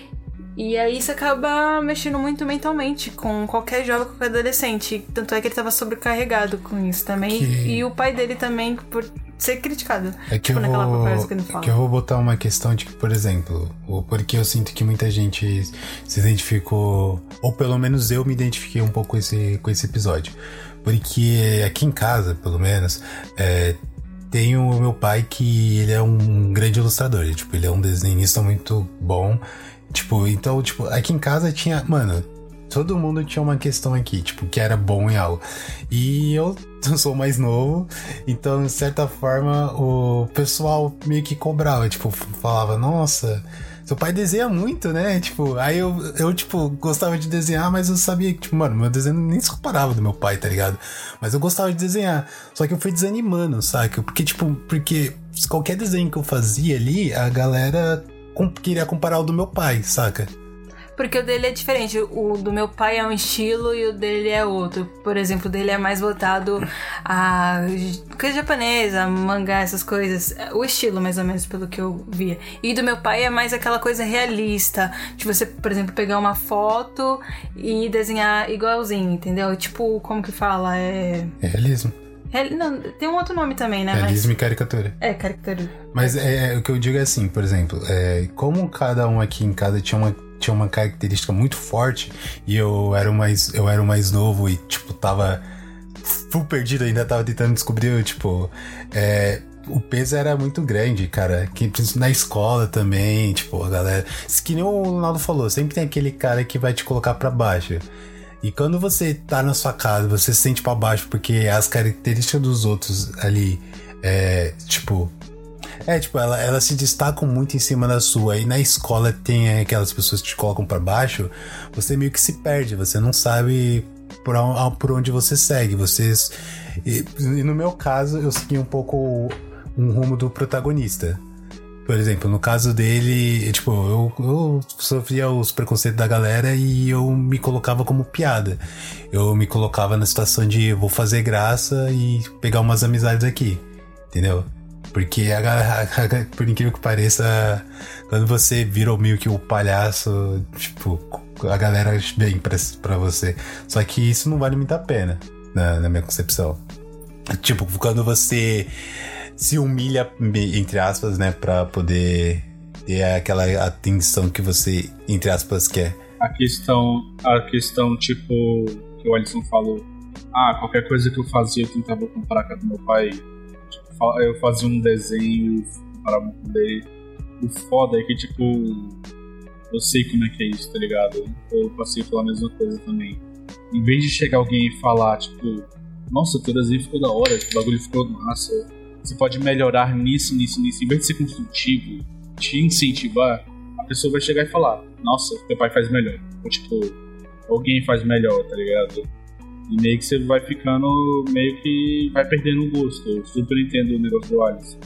[SPEAKER 4] E aí isso acaba mexendo muito mentalmente com qualquer jovem, qualquer adolescente. Tanto é que ele tava sobrecarregado com isso também. Que... E o pai dele também, por ser criticado.
[SPEAKER 3] É que, tipo, eu, vou... que, ele fala. É que eu vou botar uma questão de que, por exemplo, porque eu sinto que muita gente se identificou, ou pelo menos eu me identifiquei um pouco com esse, com esse episódio. Porque aqui em casa, pelo menos, é, tem o meu pai que ele é um grande ilustrador. Tipo, ele é um desenhista muito bom. Tipo, então, tipo, aqui em casa tinha... Mano, todo mundo tinha uma questão aqui, tipo, que era bom em algo. E eu sou mais novo, então, de certa forma, o pessoal meio que cobrava. Tipo, falava, nossa, seu pai desenha muito, né? Tipo, aí eu, eu, tipo, gostava de desenhar, mas eu sabia que, tipo, mano, meu desenho nem se comparava do meu pai, tá ligado? Mas eu gostava de desenhar. Só que eu fui desanimando, saca? Porque, tipo, porque qualquer desenho que eu fazia ali, a galera... queria comparar o do meu pai, saca?
[SPEAKER 4] Porque o dele é diferente. O do meu pai é um estilo e o dele é outro. Por exemplo, o dele é mais voltado a coisa japonesa, mangá, essas coisas. O estilo, mais ou menos, pelo que eu via. E do meu pai é mais aquela coisa realista. De você, por exemplo, pegar uma foto e desenhar igualzinho, entendeu? Tipo, como que fala? É...
[SPEAKER 3] É realismo.
[SPEAKER 4] Não, tem um outro nome também, né?
[SPEAKER 3] Realismo
[SPEAKER 4] Mas...
[SPEAKER 3] e caricatura.
[SPEAKER 4] É, caricatura.
[SPEAKER 3] Mas é, é, o que eu digo é assim, por exemplo, é, como cada um aqui em casa tinha uma, tinha uma característica muito forte e eu era o mais, eu era o mais novo e, tipo, tava full perdido, ainda tava tentando descobrir, tipo, é, o peso era muito grande, cara, que, na escola também, tipo, a galera, que nem o Ronaldo falou, sempre tem aquele cara que vai te colocar pra baixo. E quando você tá na sua casa, você se sente pra baixo porque as características dos outros ali, é, tipo... É, tipo, ela, elas se destacam muito em cima da sua. E na escola tem aquelas pessoas que te colocam pra baixo, você meio que se perde, você não sabe por, por onde você segue. Vocês... E, e no meu caso, eu segui um pouco um rumo do protagonista. Por exemplo, no caso dele, tipo, eu, eu sofria os preconceitos da galera e eu me colocava como piada. Eu me colocava na situação de vou fazer graça e pegar umas amizades aqui, entendeu? Porque, a, a, a, por incrível que pareça, quando você vira meio que o palhaço, tipo, a galera vem pra, pra você. Só que isso não vale muito a pena, na, na minha concepção. Tipo, quando você... se humilha, entre aspas, né, pra poder ter aquela atenção que você, entre aspas, quer.
[SPEAKER 2] A questão, a questão, tipo, que o Alisson falou, ah, qualquer coisa que eu fazia eu tentava comparar com a do meu pai, tipo, eu fazia um desenho, comparava com o dele. O foda é que, tipo, eu sei como é que é isso, tá ligado? Eu passei pela mesma coisa também. Em vez de chegar alguém e falar, tipo, nossa, o teu desenho ficou da hora, o bagulho ficou massa, você pode melhorar nisso, nisso, nisso. Em vez de ser construtivo, te incentivar, a pessoa vai chegar e falar, nossa, teu pai faz melhor. Ou tipo, alguém faz melhor, tá ligado? E meio que você vai ficando, meio que vai perdendo o gosto. Eu super entendo o negócio do Alisson.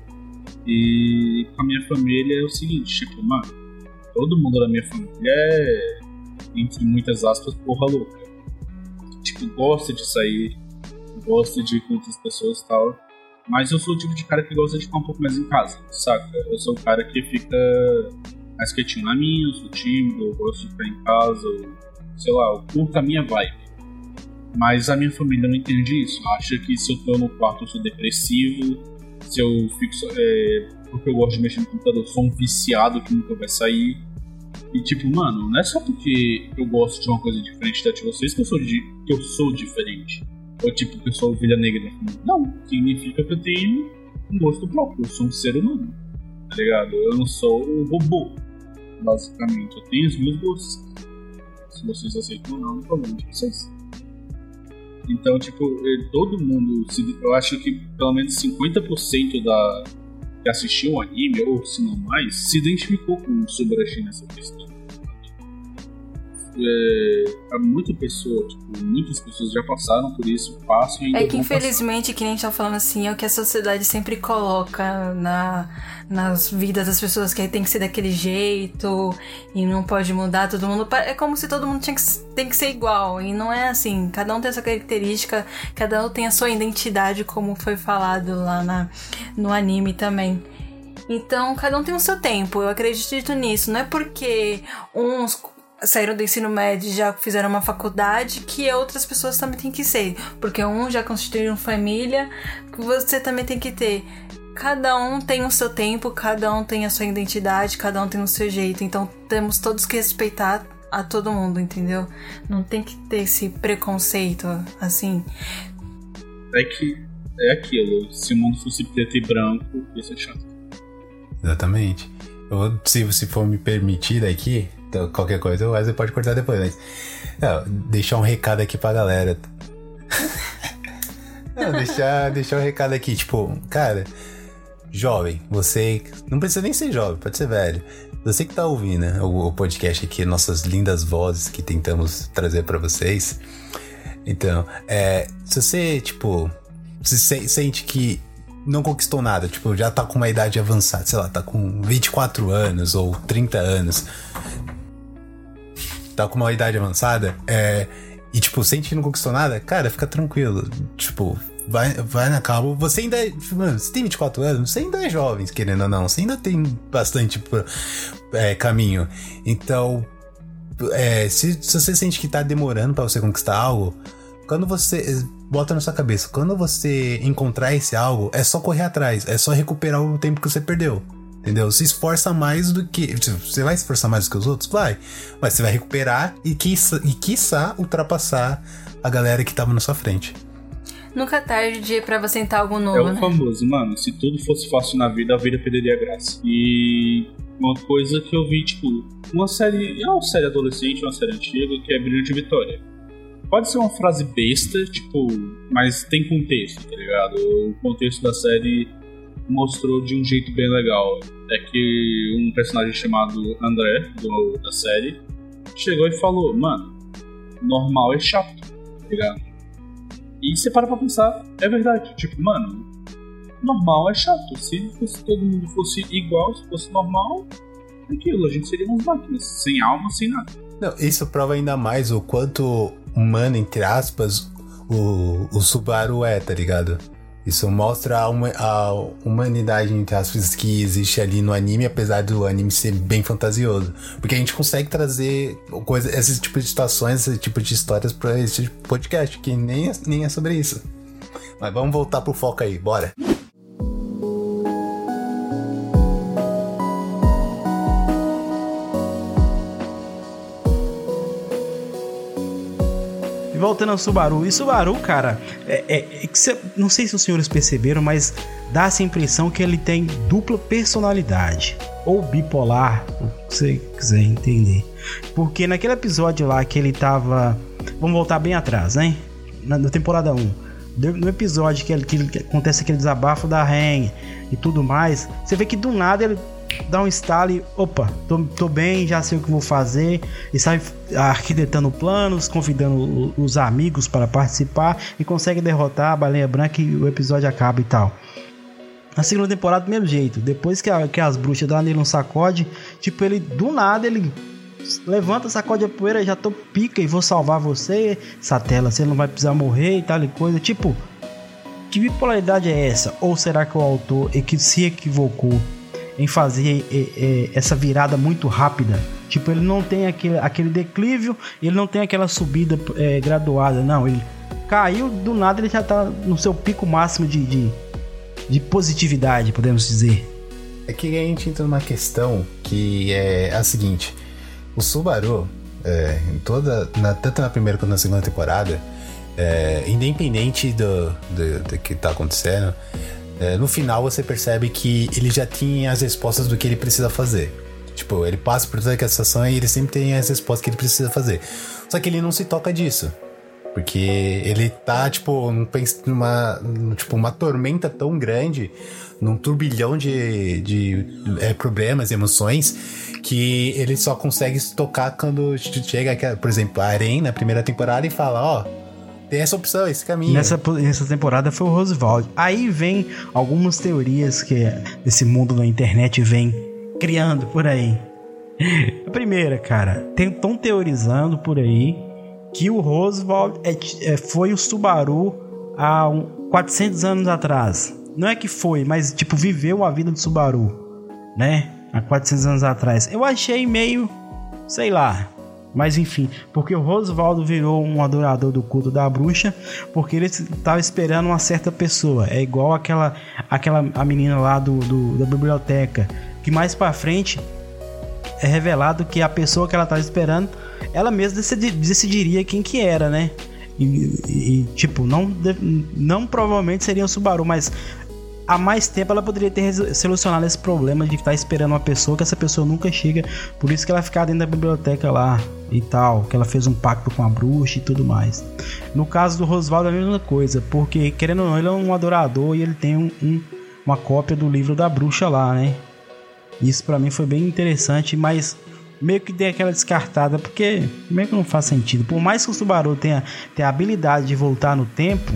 [SPEAKER 2] E com a minha família é o seguinte, tipo, mano, todo mundo da minha família é, entre muitas aspas, porra louca. Tipo, gosta de sair, gosta de ir com outras pessoas e tal. Mas eu sou o tipo de cara que gosta de ficar um pouco mais em casa, saca? Eu sou o cara que fica mais quietinho na minha, eu sou tímido, eu gosto de ficar em casa, eu, sei lá, eu curto a minha vibe. Mas a minha família não entende isso, acha que se eu tô no quarto eu sou depressivo, se eu fico, é, porque eu gosto de mexer no computador, eu sou um viciado que nunca vai sair. E tipo, mano, não é só porque eu gosto de uma coisa diferente da de vocês que eu sou, de, que eu sou diferente. Ou tipo, que eu sou ovelha negra. Não, significa que eu tenho um gosto próprio. Eu sou um ser humano, tá ligado? Eu não sou um robô, basicamente. Eu tenho os meus gostos. Se vocês aceitam ou não, não é problema de vocês. Então, tipo, todo mundo, eu acho que pelo menos cinquenta por cento da que assistiu o anime, ou se não mais, se identificou com o Subarashi nessa questão. É, muita pessoa, tipo, muitas pessoas já passaram por isso, passam e ainda
[SPEAKER 4] É que
[SPEAKER 2] vão
[SPEAKER 4] infelizmente,
[SPEAKER 2] passar.
[SPEAKER 4] que nem a gente tá falando assim, é o que a sociedade sempre coloca na, nas vidas das pessoas, que tem que ser daquele jeito e não pode mudar, todo mundo. É como se todo mundo tinha que, tem que ser igual, e não é assim. Cada um tem a sua característica, cada um tem a sua identidade, como foi falado lá na, no anime também. Então, cada um tem o seu tempo, eu acredito nisso. Não é porque uns saíram do ensino médio e já fizeram uma faculdade que outras pessoas também têm que ser. Porque um já constituiu família, que você também tem que ter. Cada um tem o seu tempo, cada um tem a sua identidade, cada um tem o seu jeito. Então temos todos que respeitar a todo mundo, entendeu? Não tem que ter esse preconceito, assim.
[SPEAKER 2] É que é aquilo, se o mundo fosse preto e branco, isso é chato.
[SPEAKER 3] Exatamente. Eu, se, se for me permitir aqui, então, qualquer coisa o Wesley pode cortar depois, mas não, deixar um recado aqui pra galera. Não, deixar, deixar um recado aqui, tipo, cara, jovem, você não precisa nem ser jovem, pode ser velho. Você que tá ouvindo, né, o, o podcast aqui, nossas lindas vozes que tentamos trazer pra vocês. Então, é, se você, tipo, se sente que não conquistou nada, tipo, já tá com uma idade avançada, sei lá, tá com vinte e quatro anos ou trinta anos, tá com uma idade avançada, é, e, tipo, sente que não conquistou nada, cara, fica tranquilo. Tipo, vai, vai na calma. Você ainda é, mano, você tem vinte e quatro anos, você ainda é jovem, querendo ou não. Você ainda tem bastante tipo, é, caminho. Então, é, se, se você sente que tá demorando pra você conquistar algo, quando você... Bota na sua cabeça, quando você encontrar esse algo, é só correr atrás, é só recuperar o tempo que você perdeu. Entendeu? Se esforça mais do que... Você vai se esforçar mais do que os outros? Vai. Mas você vai recuperar e, quiçá, e quiçá ultrapassar a galera que tava na sua frente.
[SPEAKER 4] Nunca é tarde de pra você tentar algo novo,
[SPEAKER 2] É o
[SPEAKER 4] né?
[SPEAKER 2] famoso, mano, se tudo fosse fácil na vida, a vida perderia graça. E uma coisa que eu vi, tipo, uma série... É uma série adolescente, uma série antiga, que é Brilhante Vitória. Pode ser uma frase besta, tipo, mas tem contexto, tá ligado? O contexto da série mostrou de um jeito bem legal. É que um personagem chamado André, do, da série, chegou e falou, mano, normal é chato, tá ligado? E você para pra pensar, é verdade, tipo, mano, normal é chato. Se fosse, todo mundo fosse igual, se fosse normal, é aquilo, a gente seria umas máquinas, sem alma, sem nada.
[SPEAKER 3] Não, isso prova ainda mais o quanto humano, entre aspas, o, o Subaru é, tá ligado? Isso mostra a, uma, a humanidade, entre aspas, que existe ali no anime, apesar do anime ser bem fantasioso. Porque a gente consegue trazer coisa, esse tipo de situações, esse tipo de histórias pra esse podcast, que nem é, nem é sobre isso. Mas vamos voltar pro foco aí, bora!
[SPEAKER 1] Voltando ao Subaru, e Subaru, cara, é, é, é que cê, não sei se os senhores perceberam, mas dá essa impressão que ele tem dupla personalidade, ou bipolar, se você quiser entender. Porque naquele episódio lá que ele tava, vamos voltar bem atrás, né? Na, na temporada um, no episódio que, ele, que acontece aquele desabafo da Ren e tudo mais, você vê que do nada ele dá um estalo e, opa, tô, tô bem, já sei o que vou fazer, e sai arquitetando planos, convidando os amigos para participar e consegue derrotar a Baleia Branca e o episódio acaba e tal. Na segunda temporada do mesmo jeito, depois que, a, que as bruxas dão nele um sacode, tipo, ele do nada ele levanta, sacode a poeira, já tô pica e vou salvar você, Satela, você não vai precisar morrer e tal e coisa, tipo, que bipolaridade é essa? Ou será que o autor é que se equivocou em fazer é, é, essa virada muito rápida? Tipo, ele não tem aquele, aquele declívio, ele não tem aquela subida é, graduada, não, ele caiu, do nada ele já tá no seu pico máximo de, de, de positividade, podemos dizer.
[SPEAKER 3] É que a gente entra numa questão que é a seguinte, o Subaru, é, em toda, na, tanto na primeira quanto na segunda temporada, é, independente do, do, do que tá acontecendo, É, no final você percebe que ele já tinha as respostas do que ele precisa fazer. Tipo, ele passa por toda aquela situação e ele sempre tem as respostas que ele precisa fazer. Só que ele não se toca disso. Porque ele tá, tipo, numa, tipo, uma tormenta tão grande, num turbilhão de, de é, problemas e emoções, que ele só consegue se tocar quando chega, por exemplo, a Aren na primeira temporada e fala, ó... Oh, tem essa opção, esse caminho.
[SPEAKER 1] Nessa, nessa temporada foi o Roosevelt. Aí vem algumas teorias que esse mundo da internet vem criando por aí. A primeira, cara, estão teorizando por aí que o Roosevelt é, é, foi o Subaru há um, quatrocentos anos atrás. Não é que foi, mas tipo, viveu a vida do Subaru, né? Há quatrocentos anos atrás. Eu achei meio, sei lá... Mas enfim, porque o Roosevelt virou um adorador do culto da bruxa, porque ele estava esperando uma certa pessoa. É igual aquela, aquela a menina lá do, do, da biblioteca, que mais pra frente é revelado que a pessoa que ela estava esperando, ela mesma decidi, decidiria quem que era, né? E, e tipo, não, não provavelmente seria o Subaru, mas... há mais tempo ela poderia ter solucionado esse problema de estar esperando uma pessoa que essa pessoa nunca chega, por isso que ela fica dentro da biblioteca lá e tal, que ela fez um pacto com a bruxa e tudo mais. No caso do Roosevelt é a mesma coisa, porque querendo ou não ele é um adorador e ele tem um, um, uma cópia do livro da bruxa lá, né? Isso pra mim foi bem interessante, mas meio que dei aquela descartada, porque meio que não faz sentido. Por mais que o Subaru tenha, tenha a habilidade de voltar no tempo,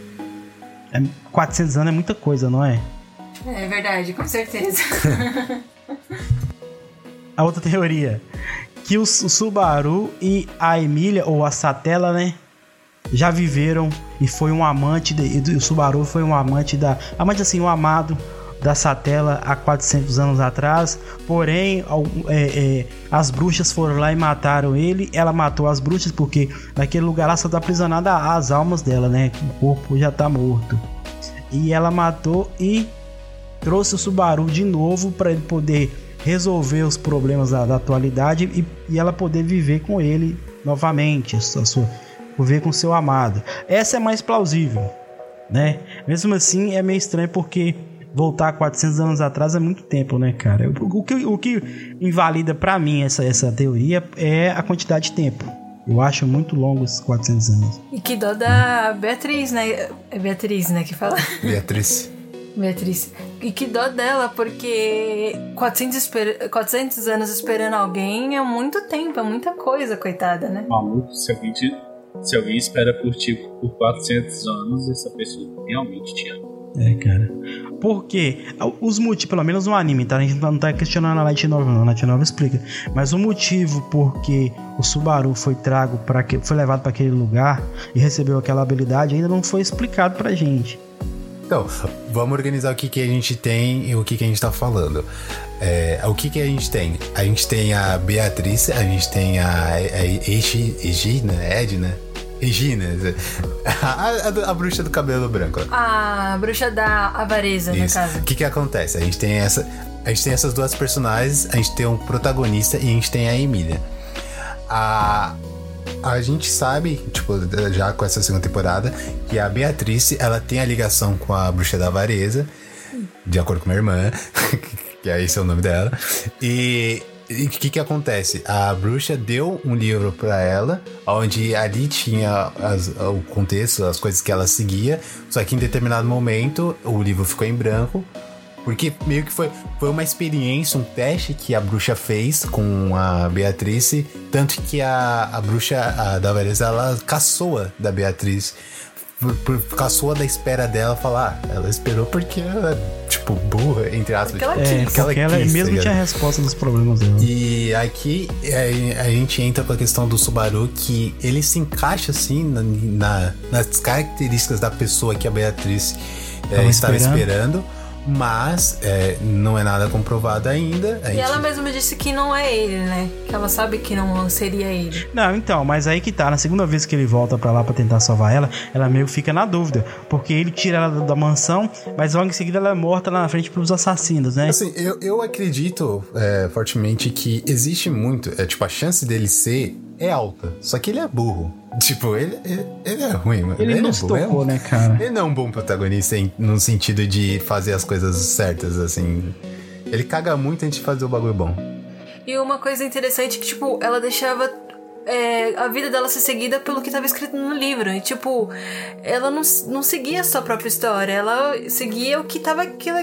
[SPEAKER 1] quatrocentos anos é muita coisa, não é?
[SPEAKER 4] É verdade, com certeza.
[SPEAKER 1] A outra teoria, que o, o Subaru e a Emília, ou a Satella, né? Já viveram e foi um amante, de, e o Subaru foi um amante da... Amante assim, um amado da Satella há quatrocentos anos atrás. Porém, é, é, as bruxas foram lá e mataram ele. Ela matou as bruxas porque naquele lugar lá só tá aprisionada as almas dela, né? O corpo já tá morto. E ela matou e trouxe o Subaru de novo para ele poder resolver os problemas da, da atualidade e, e ela poder viver com ele novamente, a sua, viver com seu amado. Essa é mais plausível, né? Mesmo assim, é meio estranho porque voltar quatrocentos anos atrás é muito tempo, né, cara? O, o, que, o que invalida pra mim essa, essa teoria é a quantidade de tempo. Eu acho muito longo esses quatrocentos anos.
[SPEAKER 4] E que dó da Beatriz, né? É Beatriz, né, que fala?
[SPEAKER 3] Beatriz.
[SPEAKER 4] Beatriz. E que dó dela, porque quatrocentos, esper... quatrocentos anos esperando alguém é muito tempo, é muita coisa, coitada, né?
[SPEAKER 2] Maluco, se alguém, te... se alguém espera por ti por quatrocentos anos, essa pessoa realmente te ama.
[SPEAKER 1] É, cara. Porque os motivos, pelo menos no anime, tá? A gente não tá questionando a Light Novel, não. A Light Novel explica. Mas o motivo porque o Subaru foi trago para que... foi levado para aquele lugar e recebeu aquela habilidade ainda não foi explicado pra gente.
[SPEAKER 3] Então, vamos organizar o que, que a gente tem e o que, que a gente tá falando. É, o que, que a gente tem? A gente tem a Beatriz, a gente tem a, a Egina, Edna, Egina, a, a, a bruxa do cabelo branco.
[SPEAKER 4] A bruxa da avareza, no caso.
[SPEAKER 3] O que, que acontece? A gente tem essa, a gente tem essas duas personagens, a gente tem um protagonista e a gente tem a Emília. A A gente sabe, tipo, já com essa segunda temporada, que a Beatriz, ela tem a ligação com a bruxa da avareza, de acordo com minha irmã, que é esse é o nome dela. E o que que acontece? A bruxa deu um livro pra ela, onde ali tinha as, o contexto, as coisas que ela seguia, só que em determinado momento o livro ficou em branco, porque meio que foi, foi uma experiência, um teste que a bruxa fez com a Beatriz, tanto que a, a bruxa a da avareza, ela caçou a da Beatriz, por, por, caçou da espera dela, falar, ah, ela esperou porque ela, tipo, burra, entre aspas.
[SPEAKER 4] Porque ela
[SPEAKER 1] é,
[SPEAKER 4] quis.
[SPEAKER 1] porque ela, ela mesmo tinha a resposta dos problemas dela.
[SPEAKER 3] E aqui a, a gente entra com a questão do Subaru, que ele se encaixa, assim, na, na, nas características da pessoa que a Beatriz é, estava esperando. esperando Mas é, não é nada comprovado ainda.
[SPEAKER 4] E
[SPEAKER 3] gente...
[SPEAKER 4] ela mesma disse que não é ele, né? Que ela sabe que não seria ele.
[SPEAKER 1] Não, então, mas aí que tá. Na segunda vez que ele volta pra lá pra tentar salvar ela, ela meio que fica na dúvida. Porque ele tira ela da mansão, mas logo em seguida ela é morta lá na frente pelos assassinos, né?
[SPEAKER 3] Assim, eu, eu acredito é, fortemente que existe muito... É, tipo, a chance dele ser é alta. Só que ele é burro. Tipo, ele, ele, ele é ruim, mano.
[SPEAKER 1] Ele, ele não se tocou, é, né, cara?
[SPEAKER 3] Ele não é um bom protagonista em, no sentido de fazer as coisas certas, assim. Ele caga muito antes de fazer o bagulho bom.
[SPEAKER 4] E uma coisa interessante é que, tipo, ela deixava é, a vida dela ser seguida pelo que estava escrito no livro. E, tipo, ela não, não seguia a sua própria história. Ela seguia o que estava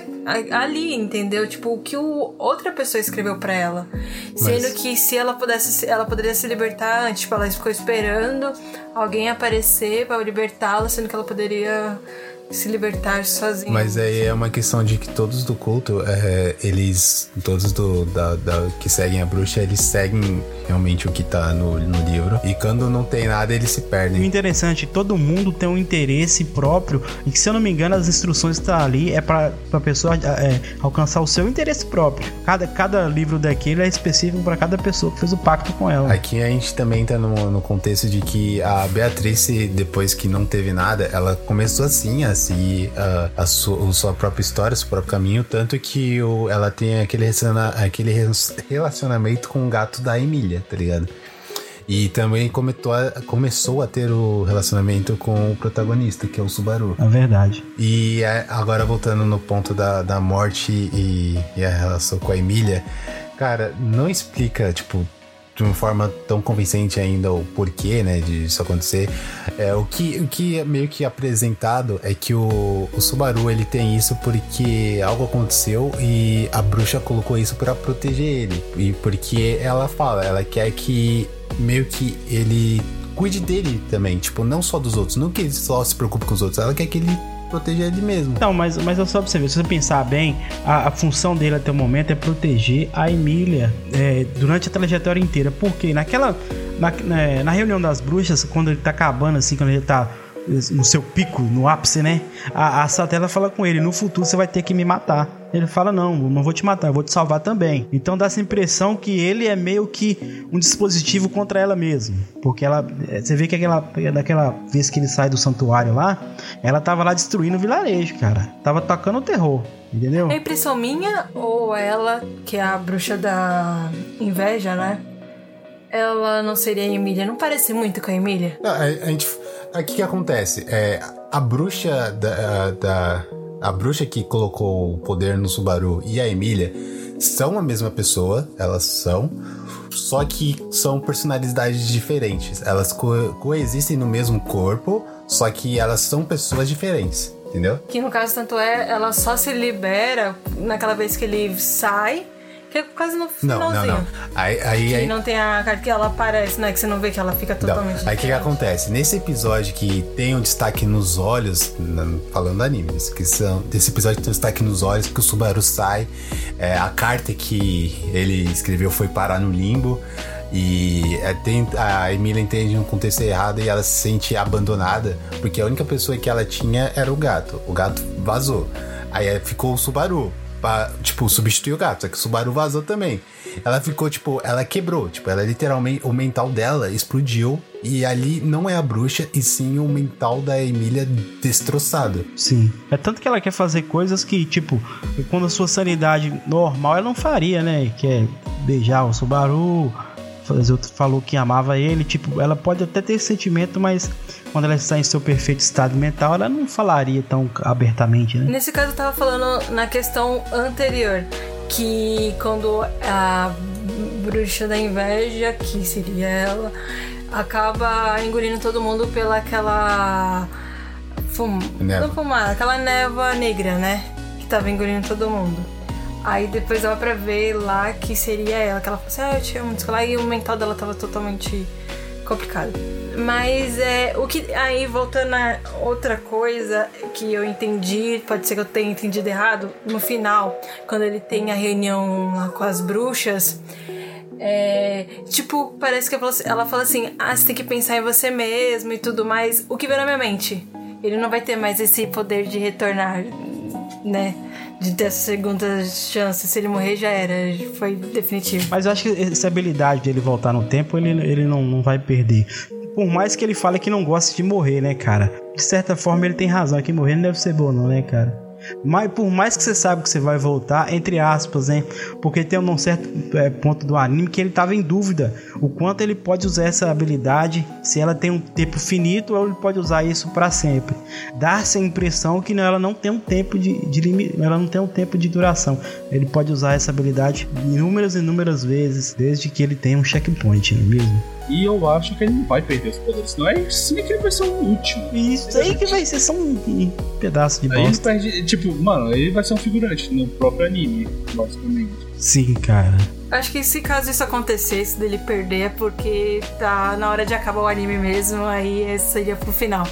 [SPEAKER 4] ali, entendeu? Tipo, o que o, outra pessoa escreveu pra ela. Sendo Mas... que se ela pudesse, ela poderia se libertar antes. Tipo, ela ficou esperando alguém aparecer pra libertá-la, sendo que ela poderia se libertar sozinha.
[SPEAKER 3] Mas aí é uma questão de que todos do culto, é, eles, todos do, da, da, que seguem a bruxa, eles seguem realmente o que tá no, no livro. E quando não tem nada, eles se perdem.
[SPEAKER 1] O interessante, todo mundo tem um interesse próprio. E que, se eu não me engano, as instruções que tá ali é pra, pra pessoa é, alcançar o seu interesse próprio. Cada, cada livro daquele é específico pra cada pessoa que fez o pacto com ela.
[SPEAKER 3] Aqui a gente também tá no, no contexto de que a Beatriz, depois que não teve nada, ela começou assim a seguir a, a, sua, a sua própria história, o seu próprio caminho, tanto que o, ela tem aquele, aquele relacionamento com o gato da Emília, tá ligado? E também começou a, começou a ter o relacionamento com o protagonista, que é o Subaru.
[SPEAKER 1] É verdade.
[SPEAKER 3] E agora voltando no ponto da, da morte e, e a relação com a Emília, cara, não explica, tipo, de uma forma tão convincente ainda o porquê, né, de isso acontecer. É, o, que, o que é meio que apresentado é que o, o Subaru, ele tem isso porque algo aconteceu e a bruxa colocou isso pra proteger ele. E porque ela fala, ela quer que meio que ele cuide dele também, tipo, não só dos outros, não que ele só se preocupe com os outros, ela quer que ele proteger ele mesmo.
[SPEAKER 1] Não, mas, mas eu só pra você ver, se você pensar bem, a, a função dele até o momento é proteger a Emília é, durante a trajetória inteira. Porque naquela. Na, na, na reunião das bruxas, quando ele tá acabando, assim, quando ele tá no seu pico, no ápice, né? A, a Satela fala com ele: no futuro você vai ter que me matar. Ele fala: não, não vou te matar, eu vou te salvar também. Então dá essa impressão que ele é meio que um dispositivo contra ela mesmo. Porque ela, você vê que aquela, daquela vez que ele sai do santuário lá, ela tava lá destruindo o vilarejo, cara. Tava tocando o terror, entendeu?
[SPEAKER 4] É impressão minha ou ela, que é a bruxa da inveja, né? Ela não seria a Emília? Não parece muito com a Emília?
[SPEAKER 3] Não, a, a gente... Aqui que acontece? É, a bruxa da, da... A bruxa que colocou o poder no Subaru e a Emília são a mesma pessoa, elas são, só que são personalidades diferentes. Elas co- coexistem no mesmo corpo, só que elas são pessoas diferentes, entendeu?
[SPEAKER 4] Que no caso, tanto é, ela só se libera naquela vez que ele sai, que é quase no finalzinho.
[SPEAKER 3] Não, não, não. Aí, aí,
[SPEAKER 4] que
[SPEAKER 3] aí...
[SPEAKER 4] não tem a cara que ela aparece, né? Que você não vê que ela fica totalmente...
[SPEAKER 3] Não. Aí o que, que acontece? Nesse episódio que tem um destaque nos olhos, falando animes, que são, desse episódio que tem um destaque nos olhos, que o Subaru sai, é, a carta que ele escreveu foi parar no limbo, e é, tem, a Emília entende um contexto errado e ela se sente abandonada, porque a única pessoa que ela tinha era o gato. O gato vazou. Aí ficou o Subaru. Pra, tipo, substituir o gato, só que o Subaru vazou também. Ela ficou, tipo, ela quebrou, tipo, ela literalmente, o mental dela explodiu, e ali não é a bruxa, e sim o mental da Emília destroçado.
[SPEAKER 1] Sim, é tanto que ela quer fazer coisas que, tipo, quando a sua sanidade normal, ela não faria, né, que é beijar o Subaru, fazer, falou que amava ele, tipo, ela pode até ter esse sentimento, mas quando ela está em seu perfeito estado mental, ela não falaria tão abertamente, né?
[SPEAKER 4] Nesse caso, eu tava falando na questão anterior, que quando a bruxa da inveja, que seria ela, acaba engolindo todo mundo pela aquela fum... não fumada, aquela névoa negra, né? Que tava engolindo todo mundo. Aí depois dava pra ver lá que seria ela, que ela falou assim: ah, eu te amo, lá, e o mental dela tava totalmente complicado. Mas é o que. Aí voltando a outra coisa que eu entendi, pode ser que eu tenha entendido errado, no final, quando ele tem a reunião lá com as bruxas, é, tipo, parece que ela fala assim: ah, você tem que pensar em você mesmo e tudo mais. O que veio na minha mente? Ele não vai ter mais esse poder de retornar, né? De ter essa segunda chance. Se ele morrer, já era. Foi definitivo.
[SPEAKER 1] Mas eu acho que essa habilidade dele voltar no tempo, ele, ele não, não vai perder. Por mais que ele fale que não gosta de morrer, né, cara? De certa forma, ele tem razão. Que morrer não deve ser bom, não, né, cara? Mas por mais que você saiba que você vai voltar, entre aspas, né? Porque tem um certo é, ponto do anime que ele tava em dúvida o quanto ele pode usar essa habilidade, se ela tem um tempo finito ou ele pode usar isso para sempre. Dá-se a impressão que ela não tem um tempo de, de limite, ela não tem um tempo de duração. Ele pode usar essa habilidade inúmeras e inúmeras vezes, desde que ele tenha um checkpoint, não é mesmo?
[SPEAKER 2] E eu acho que ele não vai perder os poderes, senão é sim que ele vai ser o último.
[SPEAKER 1] Isso aí que vai ser só um, um pedaço de
[SPEAKER 2] aí
[SPEAKER 1] bosta.
[SPEAKER 2] Ele perde, tipo, mano, ele vai ser um figurante no próprio anime, basicamente.
[SPEAKER 1] Sim, cara.
[SPEAKER 4] Acho que se caso isso acontecesse, dele perder, é porque tá na hora de acabar o anime mesmo, aí seria pro final.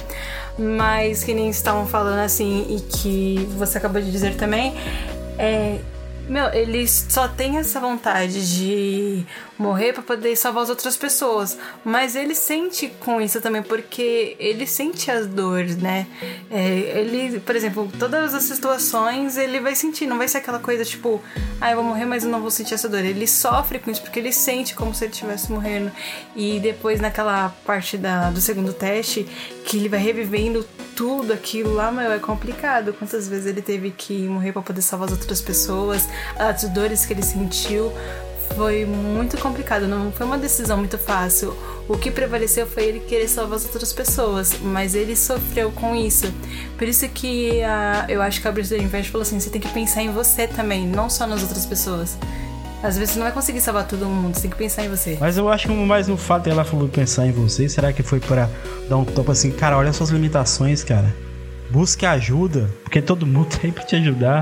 [SPEAKER 4] Mas que nem estavam falando assim, e que você acabou de dizer também, é... Meu, ele só tem essa vontade de morrer pra poder salvar as outras pessoas. Mas ele sente com isso também, porque ele sente as dores, né? É, ele, por exemplo, todas as situações ele vai sentir. Não vai ser aquela coisa tipo, ah, eu vou morrer, mas eu não vou sentir essa dor. Ele sofre com isso, porque ele sente como se ele estivesse morrendo. E depois naquela parte da, do segundo teste, que ele vai revivendo tudo aquilo lá, meu, é complicado. Quantas vezes ele teve que morrer pra poder salvar as outras pessoas, as dores que ele sentiu, foi muito complicado, não foi uma decisão muito fácil. O que prevaleceu foi ele querer salvar as outras pessoas, mas ele sofreu com isso. Por isso que a, eu acho que a Bruxa da Inveja falou assim: você tem que pensar em você também, não só nas outras pessoas. Às vezes você não vai conseguir salvar todo mundo, você tem que pensar em você.
[SPEAKER 1] Mas eu acho que mais no fato dela falou pensar em você, será que foi pra dar um topo assim, cara, olha suas limitações, cara. Busque ajuda, porque todo mundo tem pra te ajudar.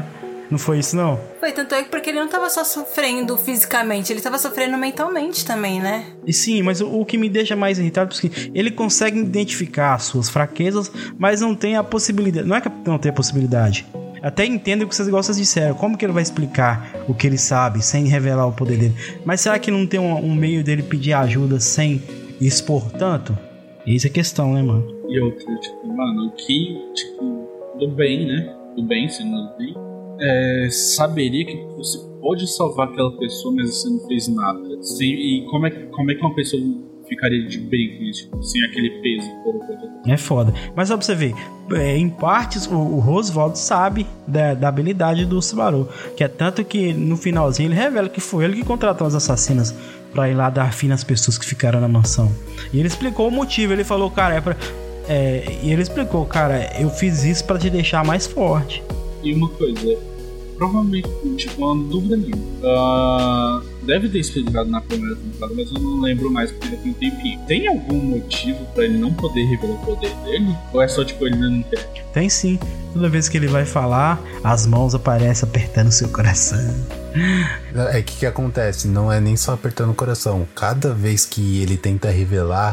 [SPEAKER 1] Não foi isso, não?
[SPEAKER 4] Foi, tanto é que porque ele não tava só sofrendo fisicamente, ele tava sofrendo mentalmente também, né?
[SPEAKER 1] E sim, mas o, o que me deixa mais irritado é porque ele consegue identificar as suas fraquezas, mas não tem a possibilidade. Não é que não tem a possibilidade. Até entendo o que vocês gostam de disseram. Como que ele vai explicar o que ele sabe sem revelar o poder dele? Mas será que não tem um, um meio dele pedir ajuda sem expor tanto? Isso é questão, né, mano?
[SPEAKER 2] E outra, tipo, mano, o que, tipo, do bem, né? Do bem, sendo do bem, é, saberia que você pode salvar aquela pessoa, mas você não fez nada. Sim, e como é, como é que uma pessoa ficaria de bem com isso, tipo, sem aquele peso?
[SPEAKER 1] É foda. Mas só pra você ver, é, em partes o, o Roswald sabe da, da habilidade do Subaru, que é tanto que no finalzinho ele revela que foi ele que contratou as assassinas pra ir lá dar fim nas pessoas que ficaram na mansão. E ele explicou o motivo, ele falou, cara, é pra... É, e ele explicou, cara, eu fiz isso pra te deixar mais forte.
[SPEAKER 2] E uma coisa, provavelmente, tipo, uma dúvida minha. Uh, deve ter explicado na primeira temporada, mas eu não lembro mais porque já tem um tempinho. Tem algum motivo pra ele não poder revelar o poder dele? Ou é só, tipo, ele não quer?
[SPEAKER 1] Tem sim. Toda vez que ele vai falar, as mãos aparecem apertando o seu coração.
[SPEAKER 3] É que que acontece? Não é nem só apertando o coração. Cada vez que ele tenta revelar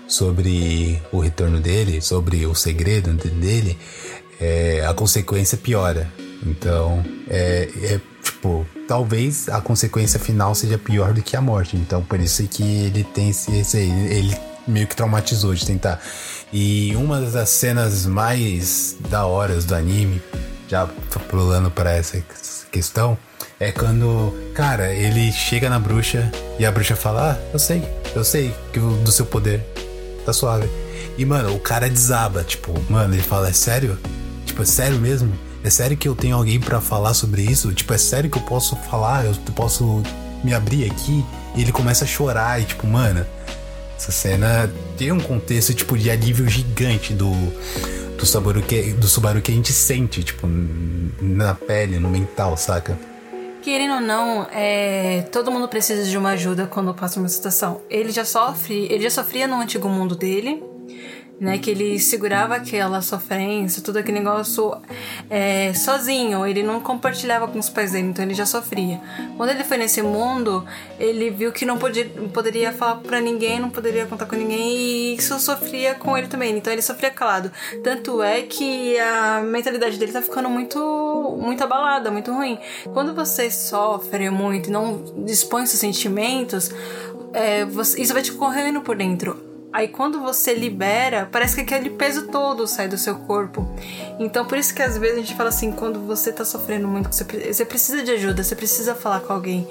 [SPEAKER 3] sobre o retorno dele, sobre o segredo dele, é, a consequência piora. Então, é, é tipo, talvez a consequência final seja pior do que a morte. Então, por isso que ele tem esse, esse ele meio que traumatizou de tentar. E uma das cenas mais da hora do anime, já pulando para essa questão, é quando, cara, ele chega na bruxa e a bruxa fala, ah, eu sei, eu sei que do seu poder, tá suave. E, mano, o cara desaba, tipo, mano, ele fala, é sério? Tipo, é sério mesmo? É sério que eu tenho alguém pra falar sobre isso? Tipo, é sério que eu posso falar? Eu posso me abrir aqui? E ele começa a chorar e, tipo, mano, essa cena tem um contexto, tipo, de alívio gigante do, do, Subaru que, do Subaru que a gente sente, tipo, na pele, no mental, saca?
[SPEAKER 4] Querendo ou não, é, todo mundo precisa de uma ajuda quando passa uma situação. Ele já sofre, ele já sofria no antigo mundo dele, né, que ele segurava aquela sofrência, todo aquele negócio é, sozinho, ele não compartilhava com os pais dele, então ele já sofria. Quando ele foi nesse mundo, ele viu que não, podia, não poderia falar pra ninguém, não poderia contar com ninguém, e isso sofria com ele também, então ele sofria calado. Tanto é que a mentalidade dele tá ficando muito, muito abalada, muito ruim. Quando você sofre muito e não dispõe seus sentimentos, é, você, isso vai te correndo por dentro. Aí quando você libera, parece que aquele peso todo sai do seu corpo. Então por isso que às vezes a gente fala assim, quando você tá sofrendo muito, você precisa de ajuda, você precisa falar com alguém.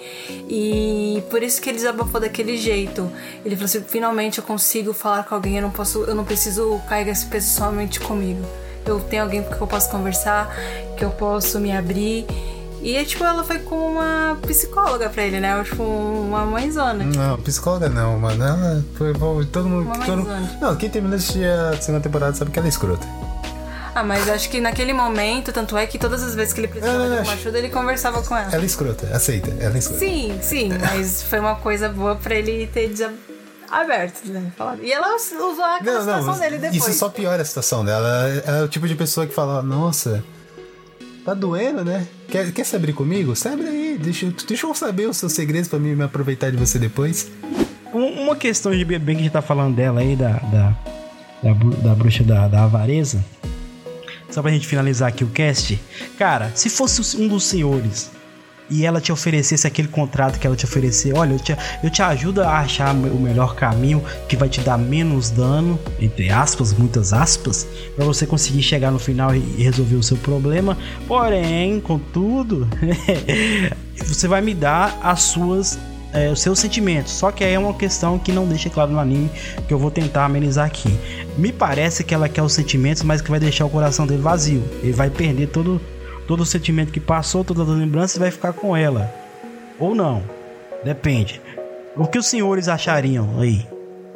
[SPEAKER 4] E por isso que ele desabafou daquele jeito. Ele falou assim, finalmente eu consigo falar com alguém, eu não posso, eu não preciso carregar esse peso somente comigo. Eu tenho alguém com que eu posso conversar, que eu posso me abrir. E, tipo, ela foi como uma psicóloga pra ele, né? Tipo, uma mãezona. Tipo.
[SPEAKER 3] Não, psicóloga não, mano. Ela foi... Todo mundo...
[SPEAKER 4] Uma
[SPEAKER 3] todo...
[SPEAKER 4] mãezona.
[SPEAKER 3] Não, quem termina de assistir a segunda temporada sabe que ela é escrota.
[SPEAKER 4] Ah, mas acho que naquele momento, tanto é que todas as vezes que ele precisava não, não, de alguma ajuda, ele conversava com ela.
[SPEAKER 3] Ela é escrota, aceita. Ela é escrota.
[SPEAKER 4] Sim, sim. Mas foi uma coisa boa pra ele ter desab... aberto, né? E ela usou aquela não, situação
[SPEAKER 3] não,
[SPEAKER 4] dele depois.
[SPEAKER 3] Isso só piora a situação dela. Ela é o tipo de pessoa que fala, nossa... Tá doendo, né? Quer, quer se abrir comigo? Se abre aí. Deixa, deixa eu saber os seus segredos pra mim me aproveitar de você depois.
[SPEAKER 1] Uma questão de bem que a gente tá falando dela aí, da, da, da, da bruxa da, da avareza. Só pra gente finalizar aqui o cast. Cara, se fosse um dos senhores e ela te oferecesse aquele contrato que ela te ofereceu, olha, eu te, eu te ajudo a achar o melhor caminho que vai te dar menos dano, entre aspas, muitas aspas, pra você conseguir chegar no final e resolver o seu problema. Porém, contudo, você vai me dar as suas, é, os seus sentimentos. Só que aí é uma questão que não deixa claro no anime, que eu vou tentar amenizar aqui. Me parece que ela quer os sentimentos, mas que vai deixar o coração dele vazio. Ele vai perder todo Todo o sentimento que passou, todas as lembranças, vai ficar com ela. Ou não. Depende. O que os senhores achariam aí?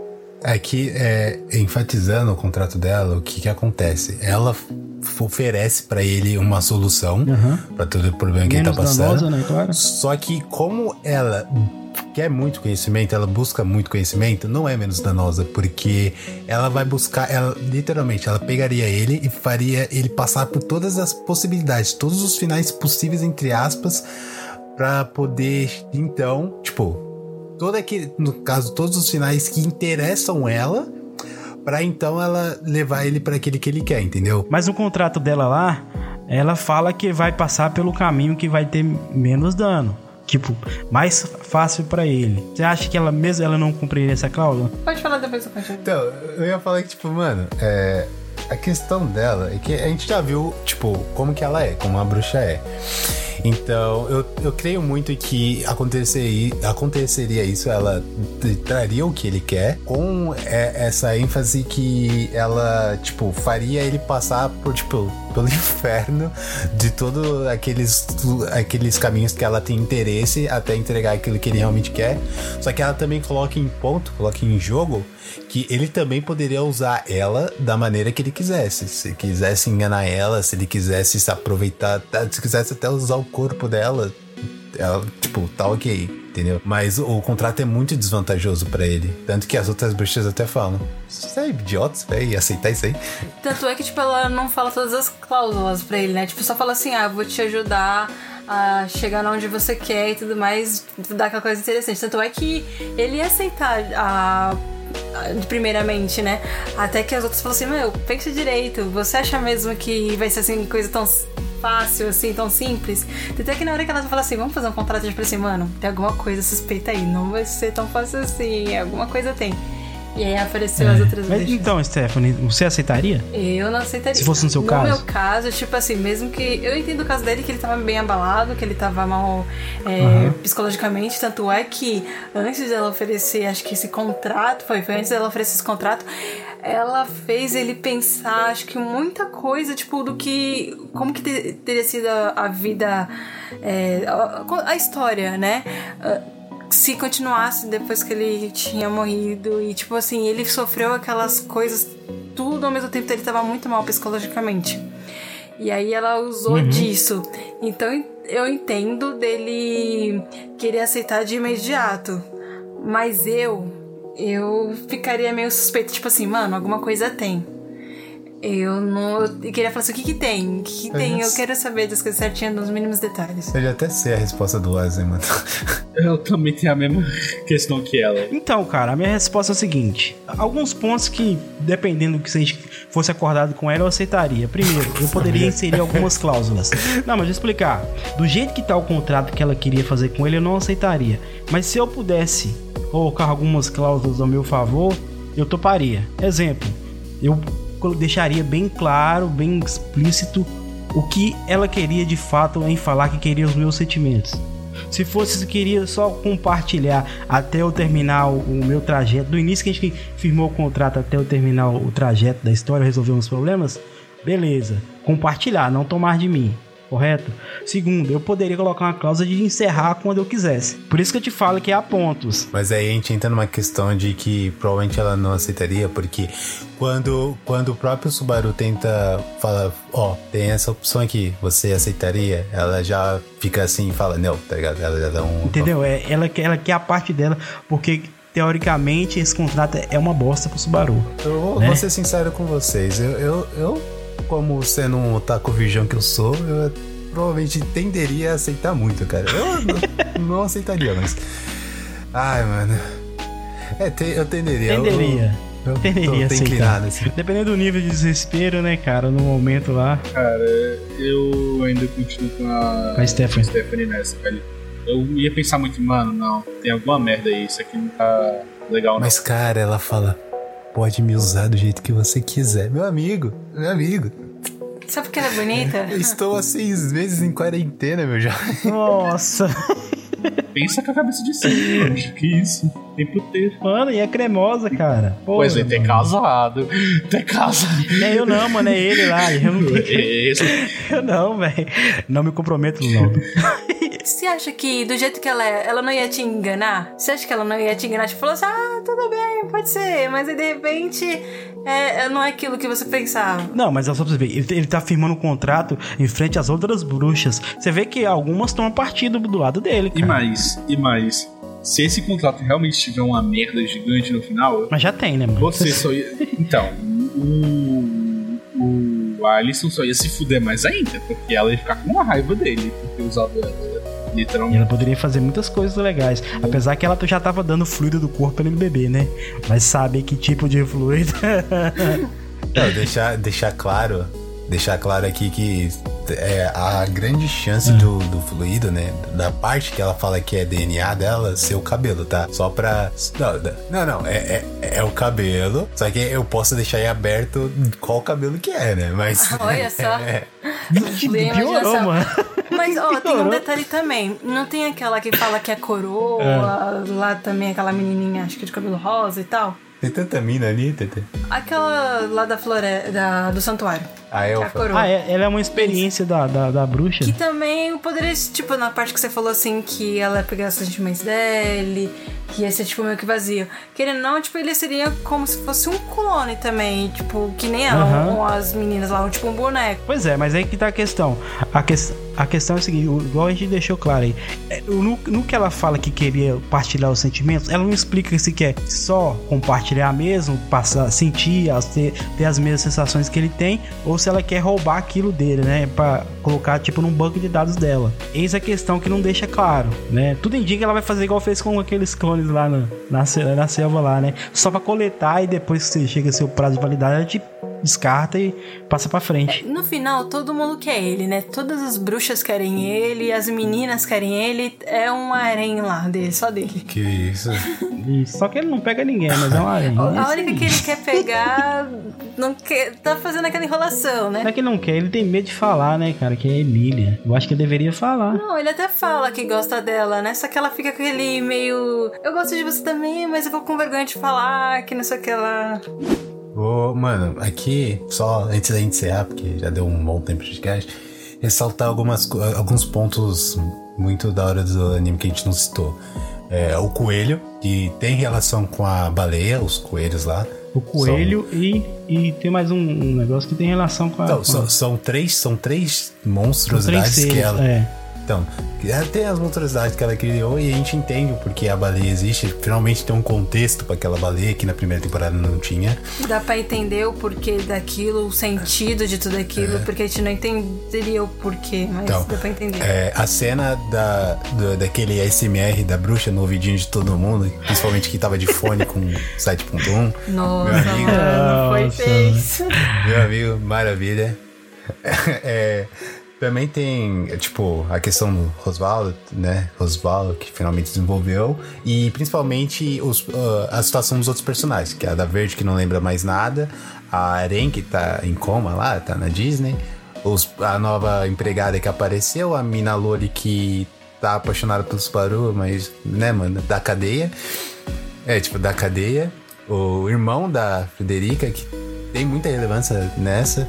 [SPEAKER 3] É que, é, enfatizando o contrato dela, o que que acontece? Ela oferece pra ele uma solução, uhum, pra todo o problema que ele tá passando. Danosa, né, claro. Só que como ela quer muito conhecimento, ela busca muito conhecimento, não é menos danosa, porque ela vai buscar, ela literalmente, ela pegaria ele e faria ele passar por todas as possibilidades, todos os finais possíveis, entre aspas, pra poder, então, tipo, todo aquele, no caso, todos os finais que interessam ela, pra então ela levar ele pra aquele que ele quer, entendeu?
[SPEAKER 1] Mas no contrato dela lá, ela fala que vai passar pelo caminho que vai ter menos dano. Tipo, mais fácil pra ele. Você acha que ela mesmo ela não cumpriria essa cláusula?
[SPEAKER 4] Pode falar depois do continuo.
[SPEAKER 3] Então, eu ia falar que, tipo, mano, é, a questão dela é que a gente já viu, tipo, como que ela é, como a bruxa é. Então, eu, eu creio muito que aconteceria, aconteceria isso, ela traria o que ele quer, com é, essa ênfase que ela, tipo, faria ele passar por, tipo, pelo inferno de todos aqueles, aqueles caminhos que ela tem interesse até entregar aquilo que ele realmente quer. Só que ela também coloca em ponto, coloca em jogo que ele também poderia usar ela da maneira que ele quisesse. Se quisesse enganar ela, se ele quisesse se aproveitar, se quisesse até usar o corpo dela, ela, tipo, tá ok, entendeu? Mas o contrato é muito desvantajoso pra ele. Tanto que as outras bruxas até falam: você é idiota, velho, ia aceitar isso aí?
[SPEAKER 4] Tanto é que, tipo, ela não fala todas as cláusulas pra ele, né? Tipo, só fala assim: ah, vou te ajudar a chegar onde você quer e tudo mais, dar aquela coisa interessante. Tanto é que ele ia aceitar a... primeiramente, né? Até que as outras falam assim: meu, pensa direito, você acha mesmo que vai ser assim, coisa tão fácil, assim, tão simples? Até que na hora que ela fala assim: vamos fazer um contrato, eu falei assim: mano, tem alguma coisa suspeita aí, não vai ser tão fácil assim, alguma coisa tem. E aí apareceu
[SPEAKER 1] é.
[SPEAKER 4] as outras
[SPEAKER 1] Mas,
[SPEAKER 4] vezes.
[SPEAKER 1] então, Stephanie, você aceitaria?
[SPEAKER 4] Eu não aceitaria.
[SPEAKER 1] Se fosse no seu caso?
[SPEAKER 4] No meu caso, tipo assim, mesmo que... Eu entendo o caso dele, que ele tava bem abalado, que ele tava mal é, uhum. psicologicamente. Tanto é que antes dela oferecer, acho que esse contrato, foi, foi antes dela oferecer esse contrato, ela fez ele pensar, acho que muita coisa, tipo, do que... Como que ter, teria sido a, a vida... É, a, a história, né? Se continuasse depois que ele tinha morrido. E tipo assim, ele sofreu aquelas coisas tudo ao mesmo tempo que ele tava muito mal psicologicamente. E aí ela usou uhum. disso. Então eu entendo dele querer aceitar de imediato. Mas eu Eu ficaria meio suspeito. Tipo assim, mano, alguma coisa tem. Eu não... Eu queria falar assim, o que que tem? O que que tem? Eu quero saber das coisas certinhas, nos mínimos detalhes.
[SPEAKER 3] Eu já até sei a resposta do Wesley, mano.
[SPEAKER 2] Eu também tenho a mesma questão que ela.
[SPEAKER 1] Então, cara, a minha resposta é a seguinte. Alguns pontos que, dependendo do que se a gente fosse acordado com ela, eu aceitaria. Primeiro, eu poderia inserir algumas cláusulas. Não, mas vou explicar. Do jeito que tá o contrato que ela queria fazer com ele, eu não aceitaria. Mas se eu pudesse colocar algumas cláusulas ao meu favor, eu toparia. Exemplo, eu... deixaria bem claro, bem explícito o que ela queria de fato em falar que queria os meus sentimentos. Se fosse, queria só compartilhar até eu terminar o, o meu trajeto, do início que a gente firmou o contrato até eu terminar o, o trajeto da história, resolver uns problemas, beleza, compartilhar, não tomar de mim. Correto? Segundo, eu poderia colocar uma cláusula de encerrar quando eu quisesse. Por isso que eu te falo que há pontos.
[SPEAKER 3] Mas aí a gente entra numa questão de que provavelmente ela não aceitaria, porque quando, quando o próprio Subaru tenta falar, ó, oh, tem essa opção aqui, você aceitaria? Ela já fica assim e fala, não, tá ligado? Ela já dá um...
[SPEAKER 1] Entendeu? É, ela, ela quer a parte dela, porque teoricamente esse contrato é uma bosta pro Subaru.
[SPEAKER 3] Eu vou, né? vou ser sincero com vocês, eu... eu, eu... Como sendo um otaku virgão que eu sou, eu provavelmente tenderia a aceitar muito, cara. Eu não, não aceitaria, mas... Ai, mano... É, te, eu tenderia.
[SPEAKER 1] Tenderia. Eu, eu tenderia
[SPEAKER 3] tô, tô inclinado, assim.
[SPEAKER 1] Dependendo do nível de desespero, né, cara, no momento lá...
[SPEAKER 2] Cara, eu ainda continuo com a...
[SPEAKER 1] Com a Stephanie.
[SPEAKER 2] Com a Stephanie nessa, velho. Eu ia pensar muito, mano, não, tem alguma merda aí, isso aqui não tá legal, não.
[SPEAKER 3] Mas, cara, ela fala... Pode me usar do jeito que você quiser. Meu amigo, meu amigo.
[SPEAKER 4] Só porque ela é bonita?
[SPEAKER 3] Eu estou há seis meses em quarentena, meu jovem.
[SPEAKER 1] Nossa.
[SPEAKER 2] Pensa com a cabeça de cima, que isso. Tem puteiro.
[SPEAKER 1] Mano, e é cremosa, cara. Porra,
[SPEAKER 2] pois é, tem casado. Tem casado.
[SPEAKER 1] Não é eu não, mano, é ele lá. Eu não,
[SPEAKER 2] Esse.
[SPEAKER 1] eu não, velho. Não me comprometo, não.
[SPEAKER 4] Você acha que do jeito que ela é, ela não ia te enganar? Você acha que ela não ia te enganar? Tipo, falou assim, ah, tudo bem, pode ser. Mas aí, de repente, é, não é aquilo que você pensava.
[SPEAKER 1] Não, mas é só pra você ver, ele, ele tá firmando um contrato em frente às outras bruxas. Você vê que algumas tomam partido do lado dele, cara.
[SPEAKER 2] E mais, e mais. se esse contrato realmente tiver uma merda gigante no final...
[SPEAKER 1] Mas já tem, né, mano?
[SPEAKER 2] Você só ia... Então, o... o a Alicent só ia se fuder mais ainda, porque ela ia ficar com uma raiva dele por ter usado ela, literalmente.
[SPEAKER 1] E ela poderia fazer muitas coisas legais. Apesar que ela já tava dando fluido do corpo pra ele beber, né? Mas sabe que tipo de fluido...
[SPEAKER 3] Não, deixar, deixar claro... Deixar claro aqui que é, a grande chance do, do fluido, né? Da parte que ela fala que é D N A dela, ser o cabelo, tá? Só pra... Não, não, não. É, é, é o cabelo. Só que eu posso deixar aí aberto qual cabelo que é, né? Mas...
[SPEAKER 4] Olha só.
[SPEAKER 3] É.
[SPEAKER 1] Piorou, mano.
[SPEAKER 4] Mas, ó, tem um detalhe também. Não tem aquela que fala que é coroa, é. Lá também aquela menininha, acho que de cabelo rosa e tal?
[SPEAKER 3] Tem tanta mina ali, Tete.
[SPEAKER 4] Aquela lá da floresta, da, do santuário.
[SPEAKER 3] Ah, é,
[SPEAKER 4] a coroa.
[SPEAKER 1] Ah, é, ela é uma experiência da, da, da bruxa.
[SPEAKER 4] Que também poderia, tipo, na parte que você falou assim, que ela ia pegar os sentimentos dele, que ia ser, tipo, meio que vazio. Querendo ou não, tipo, ele seria como se fosse um clone também, tipo, que nem ela,
[SPEAKER 1] uhum.
[SPEAKER 4] as meninas lá, tipo um boneco.
[SPEAKER 1] Pois é, mas aí que tá a questão. A, que, a questão é a seguinte, igual a gente deixou claro aí. É, no, no que ela fala que queria partilhar os sentimentos, ela não explica se quer só compartilhar mesmo, passar, sentir, ter, ter as mesmas sensações que ele tem, ou se ela quer roubar aquilo dele, né? Pra colocar, tipo, num banco de dados dela. Eis a questão que não deixa claro, né? Tudo indica que ela vai fazer igual fez com aqueles clones lá na, na, na selva lá, né? Só pra coletar e depois que chega seu prazo de validade, ela te descarta e passa pra frente.
[SPEAKER 4] No final, todo mundo quer ele, né? Todas as bruxas querem ele, as meninas querem ele. É um harém lá dele, só dele.
[SPEAKER 3] Que isso?
[SPEAKER 1] Isso. Só que ele não pega ninguém, mas é um harém.
[SPEAKER 4] A única que ele quer pegar não quer, tá fazendo aquela enrolação, né?
[SPEAKER 1] Não é que ele não quer, ele tem medo de falar, né, cara? Que é a Emília. Eu acho que ele deveria falar.
[SPEAKER 4] Não, ele até fala que gosta dela, né? Só que ela fica com aquele meio... Eu gosto de você também, mas eu vou com vergonha de falar, que não sei o que lá...
[SPEAKER 3] Ô, mano, aqui, só antes da gente encerrar, porque já deu um bom tempo de podcast, ressaltar algumas, alguns pontos muito da hora do anime que a gente não citou. É, o coelho, que tem relação com a baleia, os coelhos lá.
[SPEAKER 1] O coelho são... e, e tem mais um, um negócio que tem relação com a...
[SPEAKER 3] Não,
[SPEAKER 1] com
[SPEAKER 3] são,
[SPEAKER 1] a...
[SPEAKER 3] são três, são três monstruosidades
[SPEAKER 1] são três
[SPEAKER 3] que ela...
[SPEAKER 1] É.
[SPEAKER 3] Então, tem as monstruosidades que ela criou e a gente entende o porquê a baleia existe. Finalmente tem um contexto para aquela baleia que na primeira temporada não tinha.
[SPEAKER 4] Dá pra entender o porquê daquilo, o sentido de tudo aquilo, é. Porque a gente não entenderia o porquê, mas então, dá pra entender.
[SPEAKER 3] É, a cena da, do, daquele A S M R da bruxa no ouvidinho de todo mundo, principalmente que tava de fone com sete ponto um.
[SPEAKER 4] Nossa, meu amigo, mano, foi feio.
[SPEAKER 3] Meu amigo, maravilha. É... Também tem, tipo, a questão do Rosvaldo, né? Rosvaldo, que finalmente desenvolveu. E principalmente os, uh, a situação dos outros personagens. Que é a da Verde, que não lembra mais nada. A Aren, que tá em coma lá, tá na Disney. Os, a nova empregada que apareceu. A Mina Lori, que tá apaixonada pelo Subaru, mas, né, mano, da cadeia. É, tipo, da cadeia. O irmão da Frederica, que tem muita relevância nessa.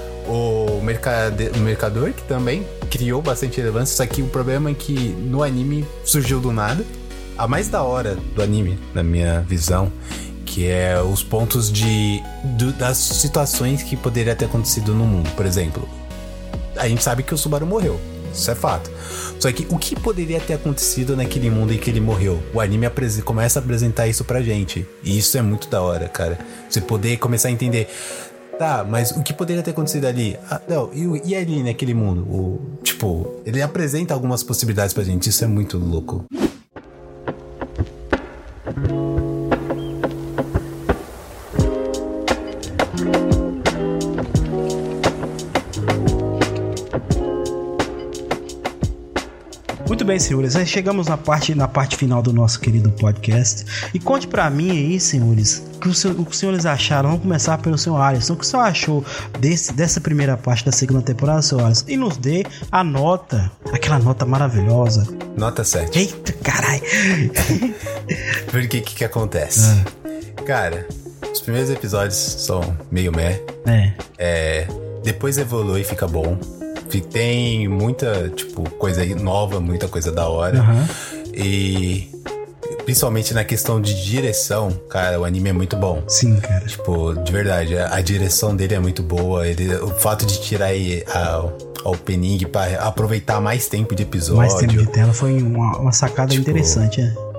[SPEAKER 3] O, mercade, o Mercador, que também criou bastante relevância, só que o problema é que no anime surgiu do nada. A mais da hora do anime, na minha visão, que é os pontos de do, das situações que poderia ter acontecido no mundo. Por exemplo, a gente sabe que o Subaru morreu, isso é fato. Só que o que poderia ter acontecido naquele mundo em que ele morreu? O anime começa a apresentar isso pra gente, e isso é muito da hora, cara. Você poder começar a entender... Tá, mas o que poderia ter acontecido ali? Ah, não, e, e ali naquele mundo? O, tipo, ele apresenta algumas possibilidades pra gente, isso é muito louco.
[SPEAKER 1] Muito bem, senhores, aí chegamos na parte, na parte final do nosso querido podcast. E conte pra mim aí, senhores, o que os, o que os senhores acharam. Vamos começar pelo senhor Alisson. O que o senhor achou desse, dessa primeira parte da segunda temporada, senhor Alisson? E nos dê a nota, aquela nota maravilhosa.
[SPEAKER 3] Nota sete.
[SPEAKER 1] Eita, caralho.
[SPEAKER 3] Porque o que que acontece? Ah. Cara, os primeiros episódios são meio meh.
[SPEAKER 1] É.
[SPEAKER 3] É, depois evolui e fica bom. Tem muita, tipo, coisa nova, muita coisa da hora. Uhum. E principalmente na questão de direção, cara, o anime é muito bom.
[SPEAKER 1] Sim, cara.
[SPEAKER 3] Tipo, de verdade, a, a direção dele é muito boa. Ele, o fato de tirar a, a opening pra aproveitar mais tempo de episódio.
[SPEAKER 1] Mais tempo de tela foi uma, uma sacada tipo, interessante, né?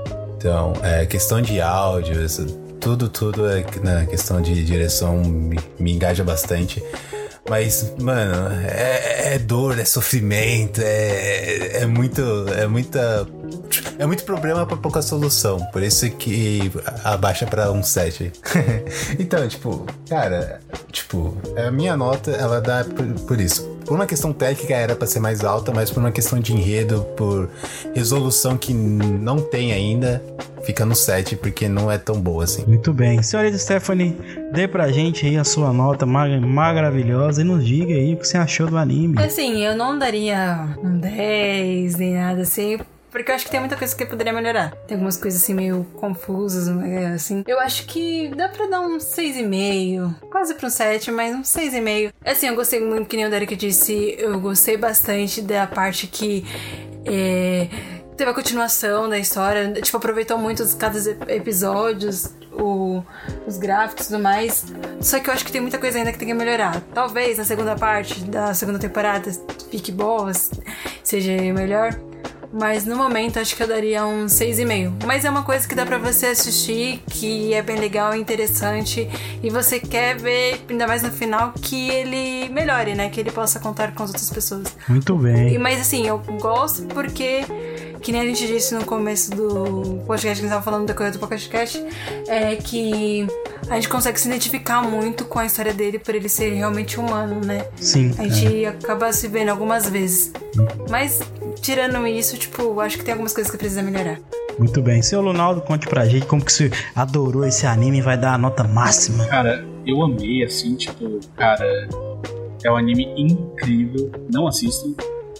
[SPEAKER 3] Então, é, questão de áudio, isso, tudo, tudo é, na questão de direção me, me engaja bastante. Mas, mano, é, é dor, é sofrimento, é, é muito, é muita, é muito problema pra pouca solução. Por isso que abaixa pra um sete. Então, tipo, cara, tipo, a minha nota, ela dá por, por isso. Por uma questão técnica era pra ser mais alta, mas por uma questão de enredo, por resolução que não tem ainda, fica no sete, porque não é tão boa assim.
[SPEAKER 1] Muito bem. Senhorita Stephanie, dê pra gente aí a sua nota mag- maravilhosa e nos diga aí o que você achou do anime.
[SPEAKER 4] Assim, eu não daria um dez nem nada assim, porque eu acho que tem muita coisa que poderia melhorar. Tem algumas coisas assim meio confusas, assim. Eu acho que dá pra dar um seis vírgula cinco, quase pro sete, mas um seis vírgula cinco. Assim, eu gostei muito, que nem o Derek disse, eu gostei bastante da parte que é, teve a continuação da história, tipo, aproveitou muito os cada episódios, o, os gráficos e tudo mais. Só que eu acho que tem muita coisa ainda que tem que melhorar. Talvez na segunda parte da segunda temporada fique boa, seja melhor. Mas no momento acho que eu daria um seis vírgula cinco. Mas é uma coisa que dá pra você assistir, que é bem legal, interessante. E você quer ver, ainda mais no final, que ele melhore, né? Que ele possa contar com as outras pessoas.
[SPEAKER 1] Muito bem.
[SPEAKER 4] E, mas assim, eu gosto porque, que nem a gente disse no começo do podcast, que a gente tava falando da coisa do podcast, é que a gente consegue se identificar muito com a história dele por ele ser realmente humano, né?
[SPEAKER 1] Sim.
[SPEAKER 4] A gente é. acaba se vendo algumas vezes. Mas, tirando isso, tipo, acho que tem algumas coisas que precisa melhorar.
[SPEAKER 1] Muito bem. Seu Lunaldo, conte pra gente como que você adorou esse anime e vai dar a nota máxima.
[SPEAKER 2] Cara, eu amei, assim, tipo, cara, é um anime incrível. Não assistam.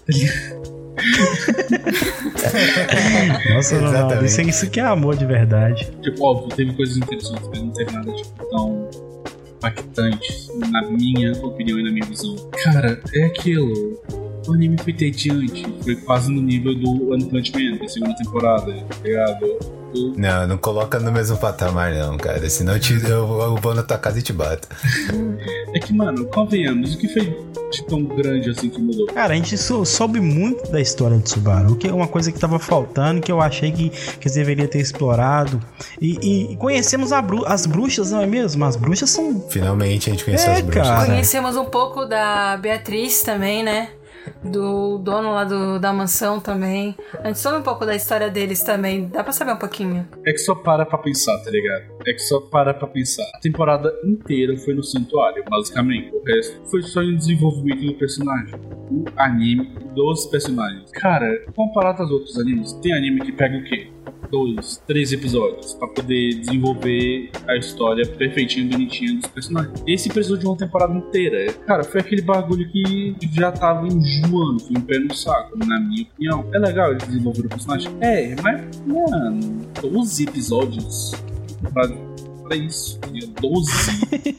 [SPEAKER 1] Nossa, Lunaldo, isso, isso que é amor de verdade.
[SPEAKER 2] Tipo, óbvio, teve coisas interessantes, mas não teve nada, tipo, tão impactante, na minha opinião e na minha visão. Cara, é aquilo. O anime foi entediante, foi quase no nível do One Punch Man, da segunda temporada, tá ligado? Eu...
[SPEAKER 3] Não, não coloca no mesmo patamar não, cara, senão eu, te, eu, eu vou na tua casa e te bato.
[SPEAKER 2] É que, mano, convenhamos, o que foi de tão grande assim que mudou?
[SPEAKER 1] Cara, a gente sou, soube muito da história de Subaru, o que é uma coisa que tava faltando, que eu achei que, que eles deveriam ter explorado. E, e, e conhecemos a bru- as bruxas, não é mesmo? As bruxas são...
[SPEAKER 3] Finalmente a gente conheceu
[SPEAKER 1] É,
[SPEAKER 3] as bruxas.
[SPEAKER 1] cara.
[SPEAKER 4] Conhecemos um pouco da Beatriz também, né? Do dono lá do, da mansão também. A gente soube um pouco da história deles também. Dá pra saber um pouquinho.
[SPEAKER 2] É que só para pra pensar, tá ligado? É que só para pra pensar. A temporada inteira foi no santuário, basicamente. O resto foi só em desenvolvimento do personagem. O anime dos personagens. Cara, comparado aos outros animes, tem anime que pega o quê? Dois, três episódios pra poder desenvolver a história perfeitinha, bonitinha dos personagens. Esse precisou de uma temporada inteira. Cara, foi aquele bagulho que já tava enjoando, foi um pé no saco, na minha opinião. É legal eles desenvolver o personagem? É, mas, mano, doze episódios pra, pra isso. doze.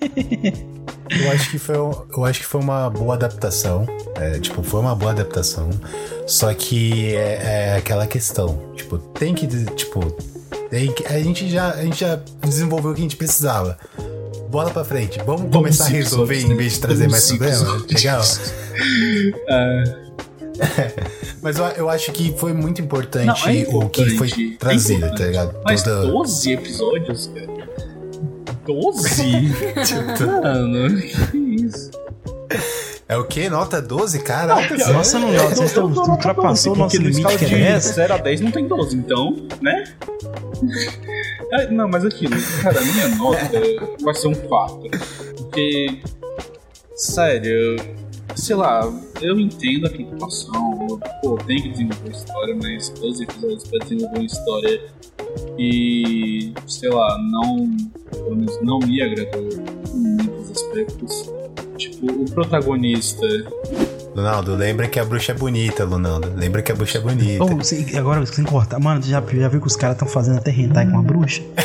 [SPEAKER 3] Eu acho que foi, eu acho que foi uma boa adaptação. É, tipo, foi uma boa adaptação. Só que é, é aquela questão. Tipo, tem que. Tipo, tem que, a, gente já, a gente já desenvolveu o que a gente precisava. Bola pra frente. Vamos
[SPEAKER 2] Vamos
[SPEAKER 3] começar a resolver em vez de trazer mais problema. Legal?
[SPEAKER 2] É.
[SPEAKER 3] Mas eu, eu acho que foi muito importante,
[SPEAKER 2] Não, é
[SPEAKER 3] o que foi
[SPEAKER 2] importante,
[SPEAKER 3] trazido,
[SPEAKER 2] é
[SPEAKER 3] tá ligado?
[SPEAKER 2] Mas
[SPEAKER 3] Toda...
[SPEAKER 2] doze episódios, cara. doze? Mano, que isso?
[SPEAKER 3] É o quê? Nota doze? Caraca,
[SPEAKER 2] Não,
[SPEAKER 1] Nossa, não, não, vocês estão ultrapassou o nosso limite que é essa?
[SPEAKER 2] zero a dez não tem doze, então, né? É, não, mas aquilo, cara, a minha nota vai ser um quatro. Porque, sério, sei lá, eu entendo a preocupação, pô, tem que desenvolver história, mas doze episódios pra desenvolver uma história e, sei lá, não, pelo menos não me agradou em muitos aspectos. Tipo, o protagonista...
[SPEAKER 3] Lunaldo, lembra que a bruxa é bonita, Lunaldo. Lembra que a bruxa é bonita.
[SPEAKER 1] Oh, você, agora, sem cortar. Mano, tu já, já viu que os caras estão fazendo até hentai com a bruxa?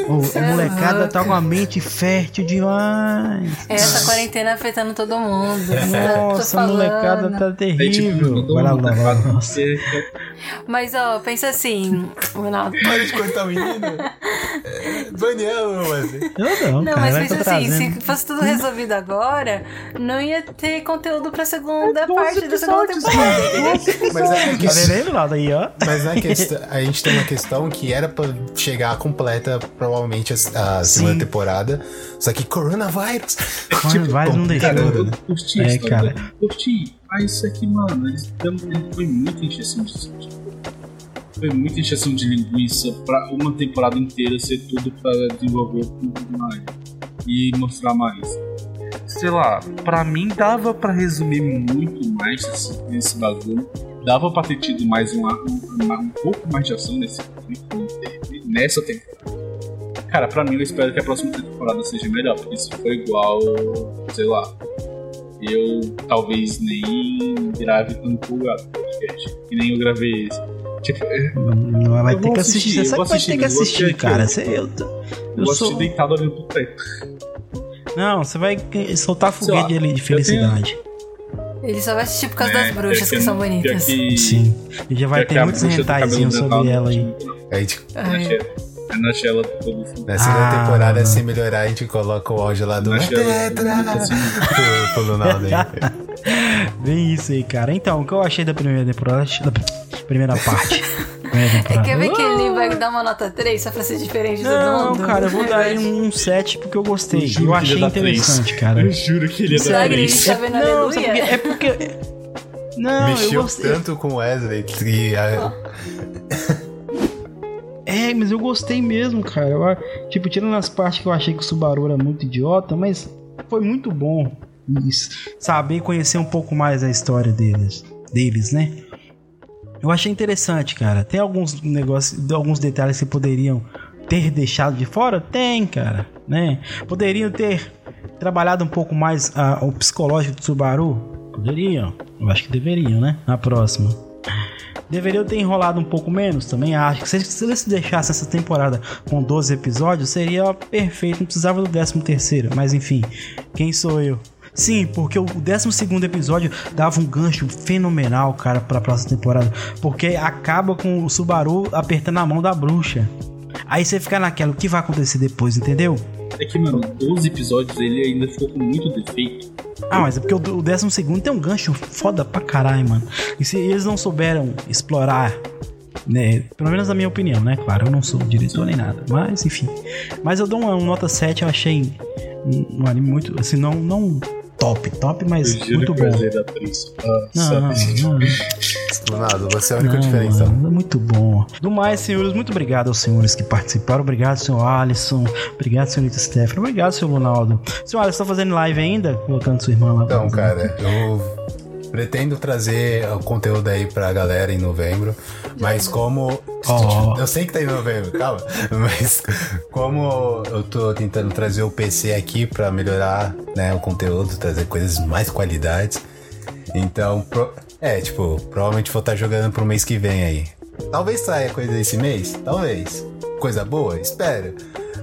[SPEAKER 1] Oh, a molecada tá com a mente fértil demais.
[SPEAKER 4] Essa quarentena afetando todo mundo.
[SPEAKER 1] Nossa, a molecada tá terrível.
[SPEAKER 2] Vai lá,
[SPEAKER 4] Mas, ó, pensa assim, Ronaldo.
[SPEAKER 3] Para de cortar o menino. É, Daniel, mas...
[SPEAKER 1] Eu não,
[SPEAKER 4] Não,
[SPEAKER 1] cara,
[SPEAKER 4] mas
[SPEAKER 1] eu
[SPEAKER 4] pensa
[SPEAKER 1] tô
[SPEAKER 4] assim,
[SPEAKER 1] trazendo.
[SPEAKER 4] se fosse tudo resolvido agora, não ia ter conteúdo pra segunda
[SPEAKER 2] É,
[SPEAKER 4] parte da segunda temporada.
[SPEAKER 3] Mas é
[SPEAKER 1] Tá
[SPEAKER 3] que
[SPEAKER 1] vendo aí, Ronaldo, aí, ó?
[SPEAKER 3] Mas na questão, a gente tem uma questão que era pra chegar completa, provavelmente, a, a segunda
[SPEAKER 1] Sim.
[SPEAKER 3] temporada. Só que coronavírus.
[SPEAKER 1] Coronavírus não deixou.
[SPEAKER 2] Cara, eu
[SPEAKER 1] né?
[SPEAKER 2] curti
[SPEAKER 1] É,
[SPEAKER 2] a história,
[SPEAKER 1] cara.
[SPEAKER 2] né? Curti. Mas isso aqui, mano, eles dão, foi muita encheção de Foi muita encheção de linguiça pra uma temporada inteira ser tudo pra desenvolver tudo mais. E mostrar mais. Sei lá, pra mim dava pra resumir muito mais esse, esse bagulho. Dava pra ter tido mais uma, uma, um pouco mais de ação nesse nessa temporada. Cara, pra mim eu espero que a próxima temporada seja melhor, porque se for igual, sei lá, eu talvez nem grave tão empolgado no podcast. Que nem eu gravei esse. Tipo,
[SPEAKER 1] Não, vai
[SPEAKER 2] eu
[SPEAKER 1] ter
[SPEAKER 2] vou
[SPEAKER 1] que
[SPEAKER 2] assistir,
[SPEAKER 1] assistir.
[SPEAKER 2] eu
[SPEAKER 1] Você
[SPEAKER 2] vou
[SPEAKER 1] sabe que vai
[SPEAKER 2] assistir,
[SPEAKER 1] ter que
[SPEAKER 2] eu vou
[SPEAKER 1] assistir,
[SPEAKER 2] assistir
[SPEAKER 1] cara.
[SPEAKER 2] aqui,
[SPEAKER 1] Você, eu,
[SPEAKER 2] eu
[SPEAKER 1] eu
[SPEAKER 2] vou
[SPEAKER 1] sou.
[SPEAKER 2] assistir deitado olhando pro teto.
[SPEAKER 1] Não, você vai soltar foguete
[SPEAKER 2] lá,
[SPEAKER 1] ali de
[SPEAKER 2] eu
[SPEAKER 1] felicidade.
[SPEAKER 4] Ele só vai assistir por causa
[SPEAKER 2] É,
[SPEAKER 4] das bruxas, que,
[SPEAKER 2] pior
[SPEAKER 4] são
[SPEAKER 2] pior
[SPEAKER 4] bonitas.
[SPEAKER 2] que-
[SPEAKER 1] Sim. E já vai
[SPEAKER 2] pior que
[SPEAKER 1] ter
[SPEAKER 2] a
[SPEAKER 1] muitos
[SPEAKER 2] bruxa do cabelo
[SPEAKER 1] rentaizinhos
[SPEAKER 2] branco,
[SPEAKER 1] sobre
[SPEAKER 2] não
[SPEAKER 1] ela aí.
[SPEAKER 2] tinha muito, não.
[SPEAKER 3] A gente,
[SPEAKER 4] Ai,
[SPEAKER 2] É na Shella do todo filme.
[SPEAKER 3] na segunda
[SPEAKER 1] Ah,
[SPEAKER 3] temporada,
[SPEAKER 1] não.
[SPEAKER 3] se melhorar, a gente coloca o áudio lá do
[SPEAKER 2] Na Shella
[SPEAKER 3] Tetra
[SPEAKER 2] assim,
[SPEAKER 3] pro, pro Ronaldo aí.
[SPEAKER 1] Bem isso aí, cara. Então, o que eu achei da primeira temporada. Da primeira parte. Primeira
[SPEAKER 4] É,
[SPEAKER 1] temporada.
[SPEAKER 4] quer ver que ele vai dar uma nota três só pra ser diferente de todo
[SPEAKER 1] Não,
[SPEAKER 4] mundo?
[SPEAKER 1] cara, eu vou dar ele um sete porque eu gostei.
[SPEAKER 2] juro
[SPEAKER 1] Eu
[SPEAKER 2] que
[SPEAKER 1] achei
[SPEAKER 2] ele ia dar três.
[SPEAKER 1] interessante, cara.
[SPEAKER 2] Eu juro que ele ia dar
[SPEAKER 4] Será que ele
[SPEAKER 2] três.
[SPEAKER 4] tá vendo
[SPEAKER 1] Não, sabe por quê?
[SPEAKER 4] aleluia?
[SPEAKER 1] É porque. Não, eu
[SPEAKER 3] Mexeu
[SPEAKER 1] gostei.
[SPEAKER 3] tanto com o Wesley que a-
[SPEAKER 1] É, mas eu gostei mesmo, cara. Eu, tipo, tirando as partes que eu achei que o Subaru era muito idiota, mas foi muito bom isso, saber conhecer um pouco mais a história deles, deles, né? Eu achei interessante, cara. Tem alguns negócios, alguns detalhes que poderiam ter deixado de fora? Tem, cara, né? Poderiam ter trabalhado um pouco mais ah, o psicológico do Subaru? Poderiam. Eu acho que deveriam, né? Na próxima. Deveriam ter enrolado um pouco menos? Também acho que se, se eles deixassem essa temporada com doze episódios, seria perfeito, não precisava do décimo terceiro. Mas enfim, quem sou eu? Sim, porque o décimo segundo episódio dava um gancho fenomenal, cara, pra próxima temporada. Porque acaba com o Subaru apertando a mão da bruxa. Aí você fica naquela, o que vai acontecer depois, entendeu?
[SPEAKER 2] É que, mano, doze episódios ele ainda ficou com muito defeito.
[SPEAKER 1] Ah, mas é porque o décimo segundo tem um gancho foda pra caralho, mano. E se eles não souberam explorar, né? Pelo menos na minha opinião, né? Claro, eu não sou diretor nem nada. Mas, enfim. Mas eu dou uma, uma nota sete, eu achei um, um anime muito, assim, não, não top, top, mas
[SPEAKER 2] Eu juro
[SPEAKER 1] muito
[SPEAKER 2] que eu
[SPEAKER 1] bom.
[SPEAKER 2] ia dar três. Ah,
[SPEAKER 1] Não,
[SPEAKER 2] sabe?
[SPEAKER 1] não,
[SPEAKER 3] Ronaldo, você é a única
[SPEAKER 1] não,
[SPEAKER 3] diferença.
[SPEAKER 1] mano, é muito bom. Do mais, senhores, muito obrigado aos senhores que participaram. Obrigado, senhor Alisson. Obrigado, senhorita Stephanie. Obrigado, senhor Ronaldo. Senhor Alisson, tá fazendo live ainda? Colocando sua irmã lá.
[SPEAKER 3] Então, cara, eu pretendo trazer o conteúdo aí pra galera em novembro, mas como...
[SPEAKER 1] Oh.
[SPEAKER 3] Eu sei que tá em novembro, calma. Mas como eu tô tentando trazer o P C aqui pra melhorar, né, o conteúdo, trazer coisas de mais qualidade, então, pro... é, tipo, provavelmente vou estar jogando pro mês que vem aí. Talvez saia coisa desse mês, talvez. Coisa boa, espero.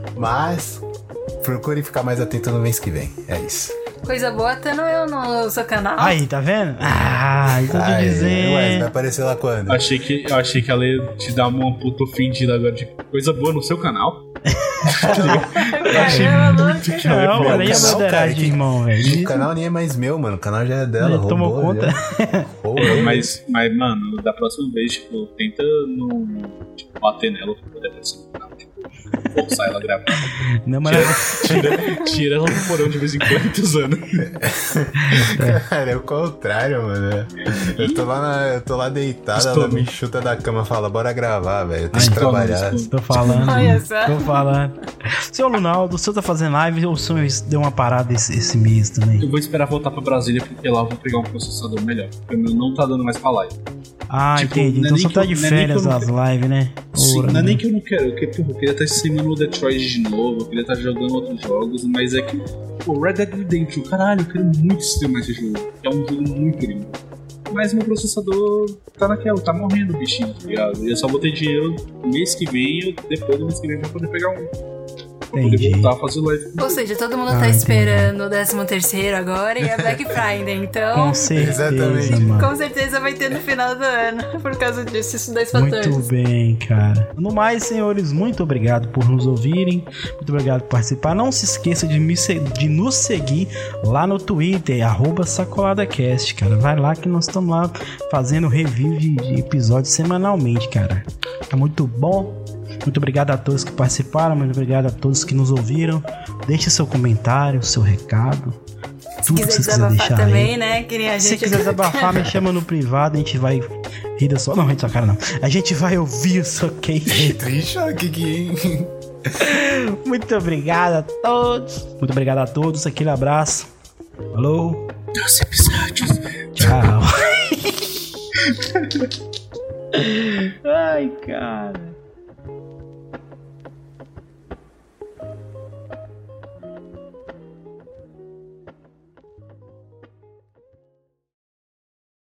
[SPEAKER 3] Mas procure ficar mais atento no mês que vem, é isso.
[SPEAKER 4] Coisa boa tendo eu no seu canal.
[SPEAKER 1] Aí, tá vendo? Ah, isso eu te
[SPEAKER 3] Ai,
[SPEAKER 1] dizer.
[SPEAKER 3] ué, vai aparecer lá quando?
[SPEAKER 2] Eu achei que, eu achei que ela ia te dar uma puta ofendida agora de coisa boa no seu canal. Eu achei muito que ela ia
[SPEAKER 1] Não,
[SPEAKER 2] falar
[SPEAKER 1] mano, aí é
[SPEAKER 3] canal,
[SPEAKER 1] moderar
[SPEAKER 3] cara,
[SPEAKER 1] de
[SPEAKER 3] que-
[SPEAKER 1] irmão,
[SPEAKER 3] O
[SPEAKER 1] velho.
[SPEAKER 3] canal nem é mais meu, mano. O canal já é dela.
[SPEAKER 1] Ele tomou
[SPEAKER 3] roubou,
[SPEAKER 1] conta.
[SPEAKER 3] já. Roubou.
[SPEAKER 2] Mas, mas, mano, da próxima vez, tipo, tenta não tipo, bater nela pra poder aparecer no canal. Tipo, forçar ela a gravar.
[SPEAKER 1] Não, mas
[SPEAKER 2] Tira, tira, tira ela do porão de vez em quando, tô usando.
[SPEAKER 3] Cara, é o contrário, mano. Eu tô lá, na- eu tô lá deitado, ela
[SPEAKER 2] Estou-
[SPEAKER 3] me chuta da cama e fala, bora gravar, velho. Eu tenho
[SPEAKER 1] Ai,
[SPEAKER 3] que
[SPEAKER 2] estou-
[SPEAKER 3] trabalhar.
[SPEAKER 2] estou-
[SPEAKER 1] tô falando.
[SPEAKER 4] Olha só.
[SPEAKER 1] Tô falando. Seu Lunaldo, o senhor tá fazendo live ou o senhor deu uma parada esse, esse mês também?
[SPEAKER 2] Eu vou esperar voltar pra Brasília, porque lá eu vou pegar um processador melhor. Porque o meu não tá dando mais pra live.
[SPEAKER 1] Ah,
[SPEAKER 2] Tipo,
[SPEAKER 1] entendi.
[SPEAKER 2] não é
[SPEAKER 1] Então
[SPEAKER 2] nem
[SPEAKER 1] só
[SPEAKER 2] que
[SPEAKER 1] tá
[SPEAKER 2] eu-
[SPEAKER 1] de
[SPEAKER 2] não é nem que
[SPEAKER 1] férias
[SPEAKER 2] eu não
[SPEAKER 1] as
[SPEAKER 2] quero-
[SPEAKER 1] lives, né?
[SPEAKER 2] Sim,
[SPEAKER 1] Ora,
[SPEAKER 2] não é
[SPEAKER 1] né?
[SPEAKER 2] nem que eu não quero, porque porra, eu queria estar streamando o Detroit de novo, eu queria estar jogando outros jogos, mas é que, pô, Red Dead Redemption, caralho, eu quero muito streamar esse jogo, que é um jogo muito lindo. Mas meu processador tá naquela, tá morrendo o bichinho, tá ligado? E eu só vou ter dinheiro mês que vem, eu, depois do mês que vem, pra poder pegar um. Pra poder voltar a fazer live.
[SPEAKER 4] Ou seja, todo mundo
[SPEAKER 1] Ah,
[SPEAKER 4] tá
[SPEAKER 1] entendi.
[SPEAKER 4] esperando o décimo terceiro agora e a Black Friday, então...
[SPEAKER 1] Com certeza,
[SPEAKER 3] Exatamente.
[SPEAKER 1] mano.
[SPEAKER 4] Com certeza vai ter no final do ano, por causa disso, esses dois fatores.
[SPEAKER 1] Muito bem, cara. No mais, senhores, muito obrigado por nos ouvirem. Muito obrigado por participar. Não se esqueça de, me se- de nos seguir lá no Twitter, arroba SacoladaCast, cara. Vai lá que nós estamos lá fazendo review de, de episódios semanalmente, cara. Tá muito bom. Muito obrigado a todos que participaram. Muito obrigado a todos que nos ouviram. Deixe seu comentário, seu recado.
[SPEAKER 4] Se
[SPEAKER 1] Tudo
[SPEAKER 4] quiser
[SPEAKER 1] que você quiser
[SPEAKER 4] desabafar
[SPEAKER 1] deixar
[SPEAKER 4] também,
[SPEAKER 1] aí.
[SPEAKER 4] né? Que nem a gente...
[SPEAKER 1] Se quiser desabafar, me chama no privado, a gente vai rir da sua... Não, rir da sua cara não. A gente vai ouvir o seu queijo.
[SPEAKER 3] Triste, ó, que que...
[SPEAKER 1] Muito obrigado a todos. Muito obrigado a todos. Aquele abraço. Falou.
[SPEAKER 2] Dois episódios.
[SPEAKER 1] Tchau. Ai, cara.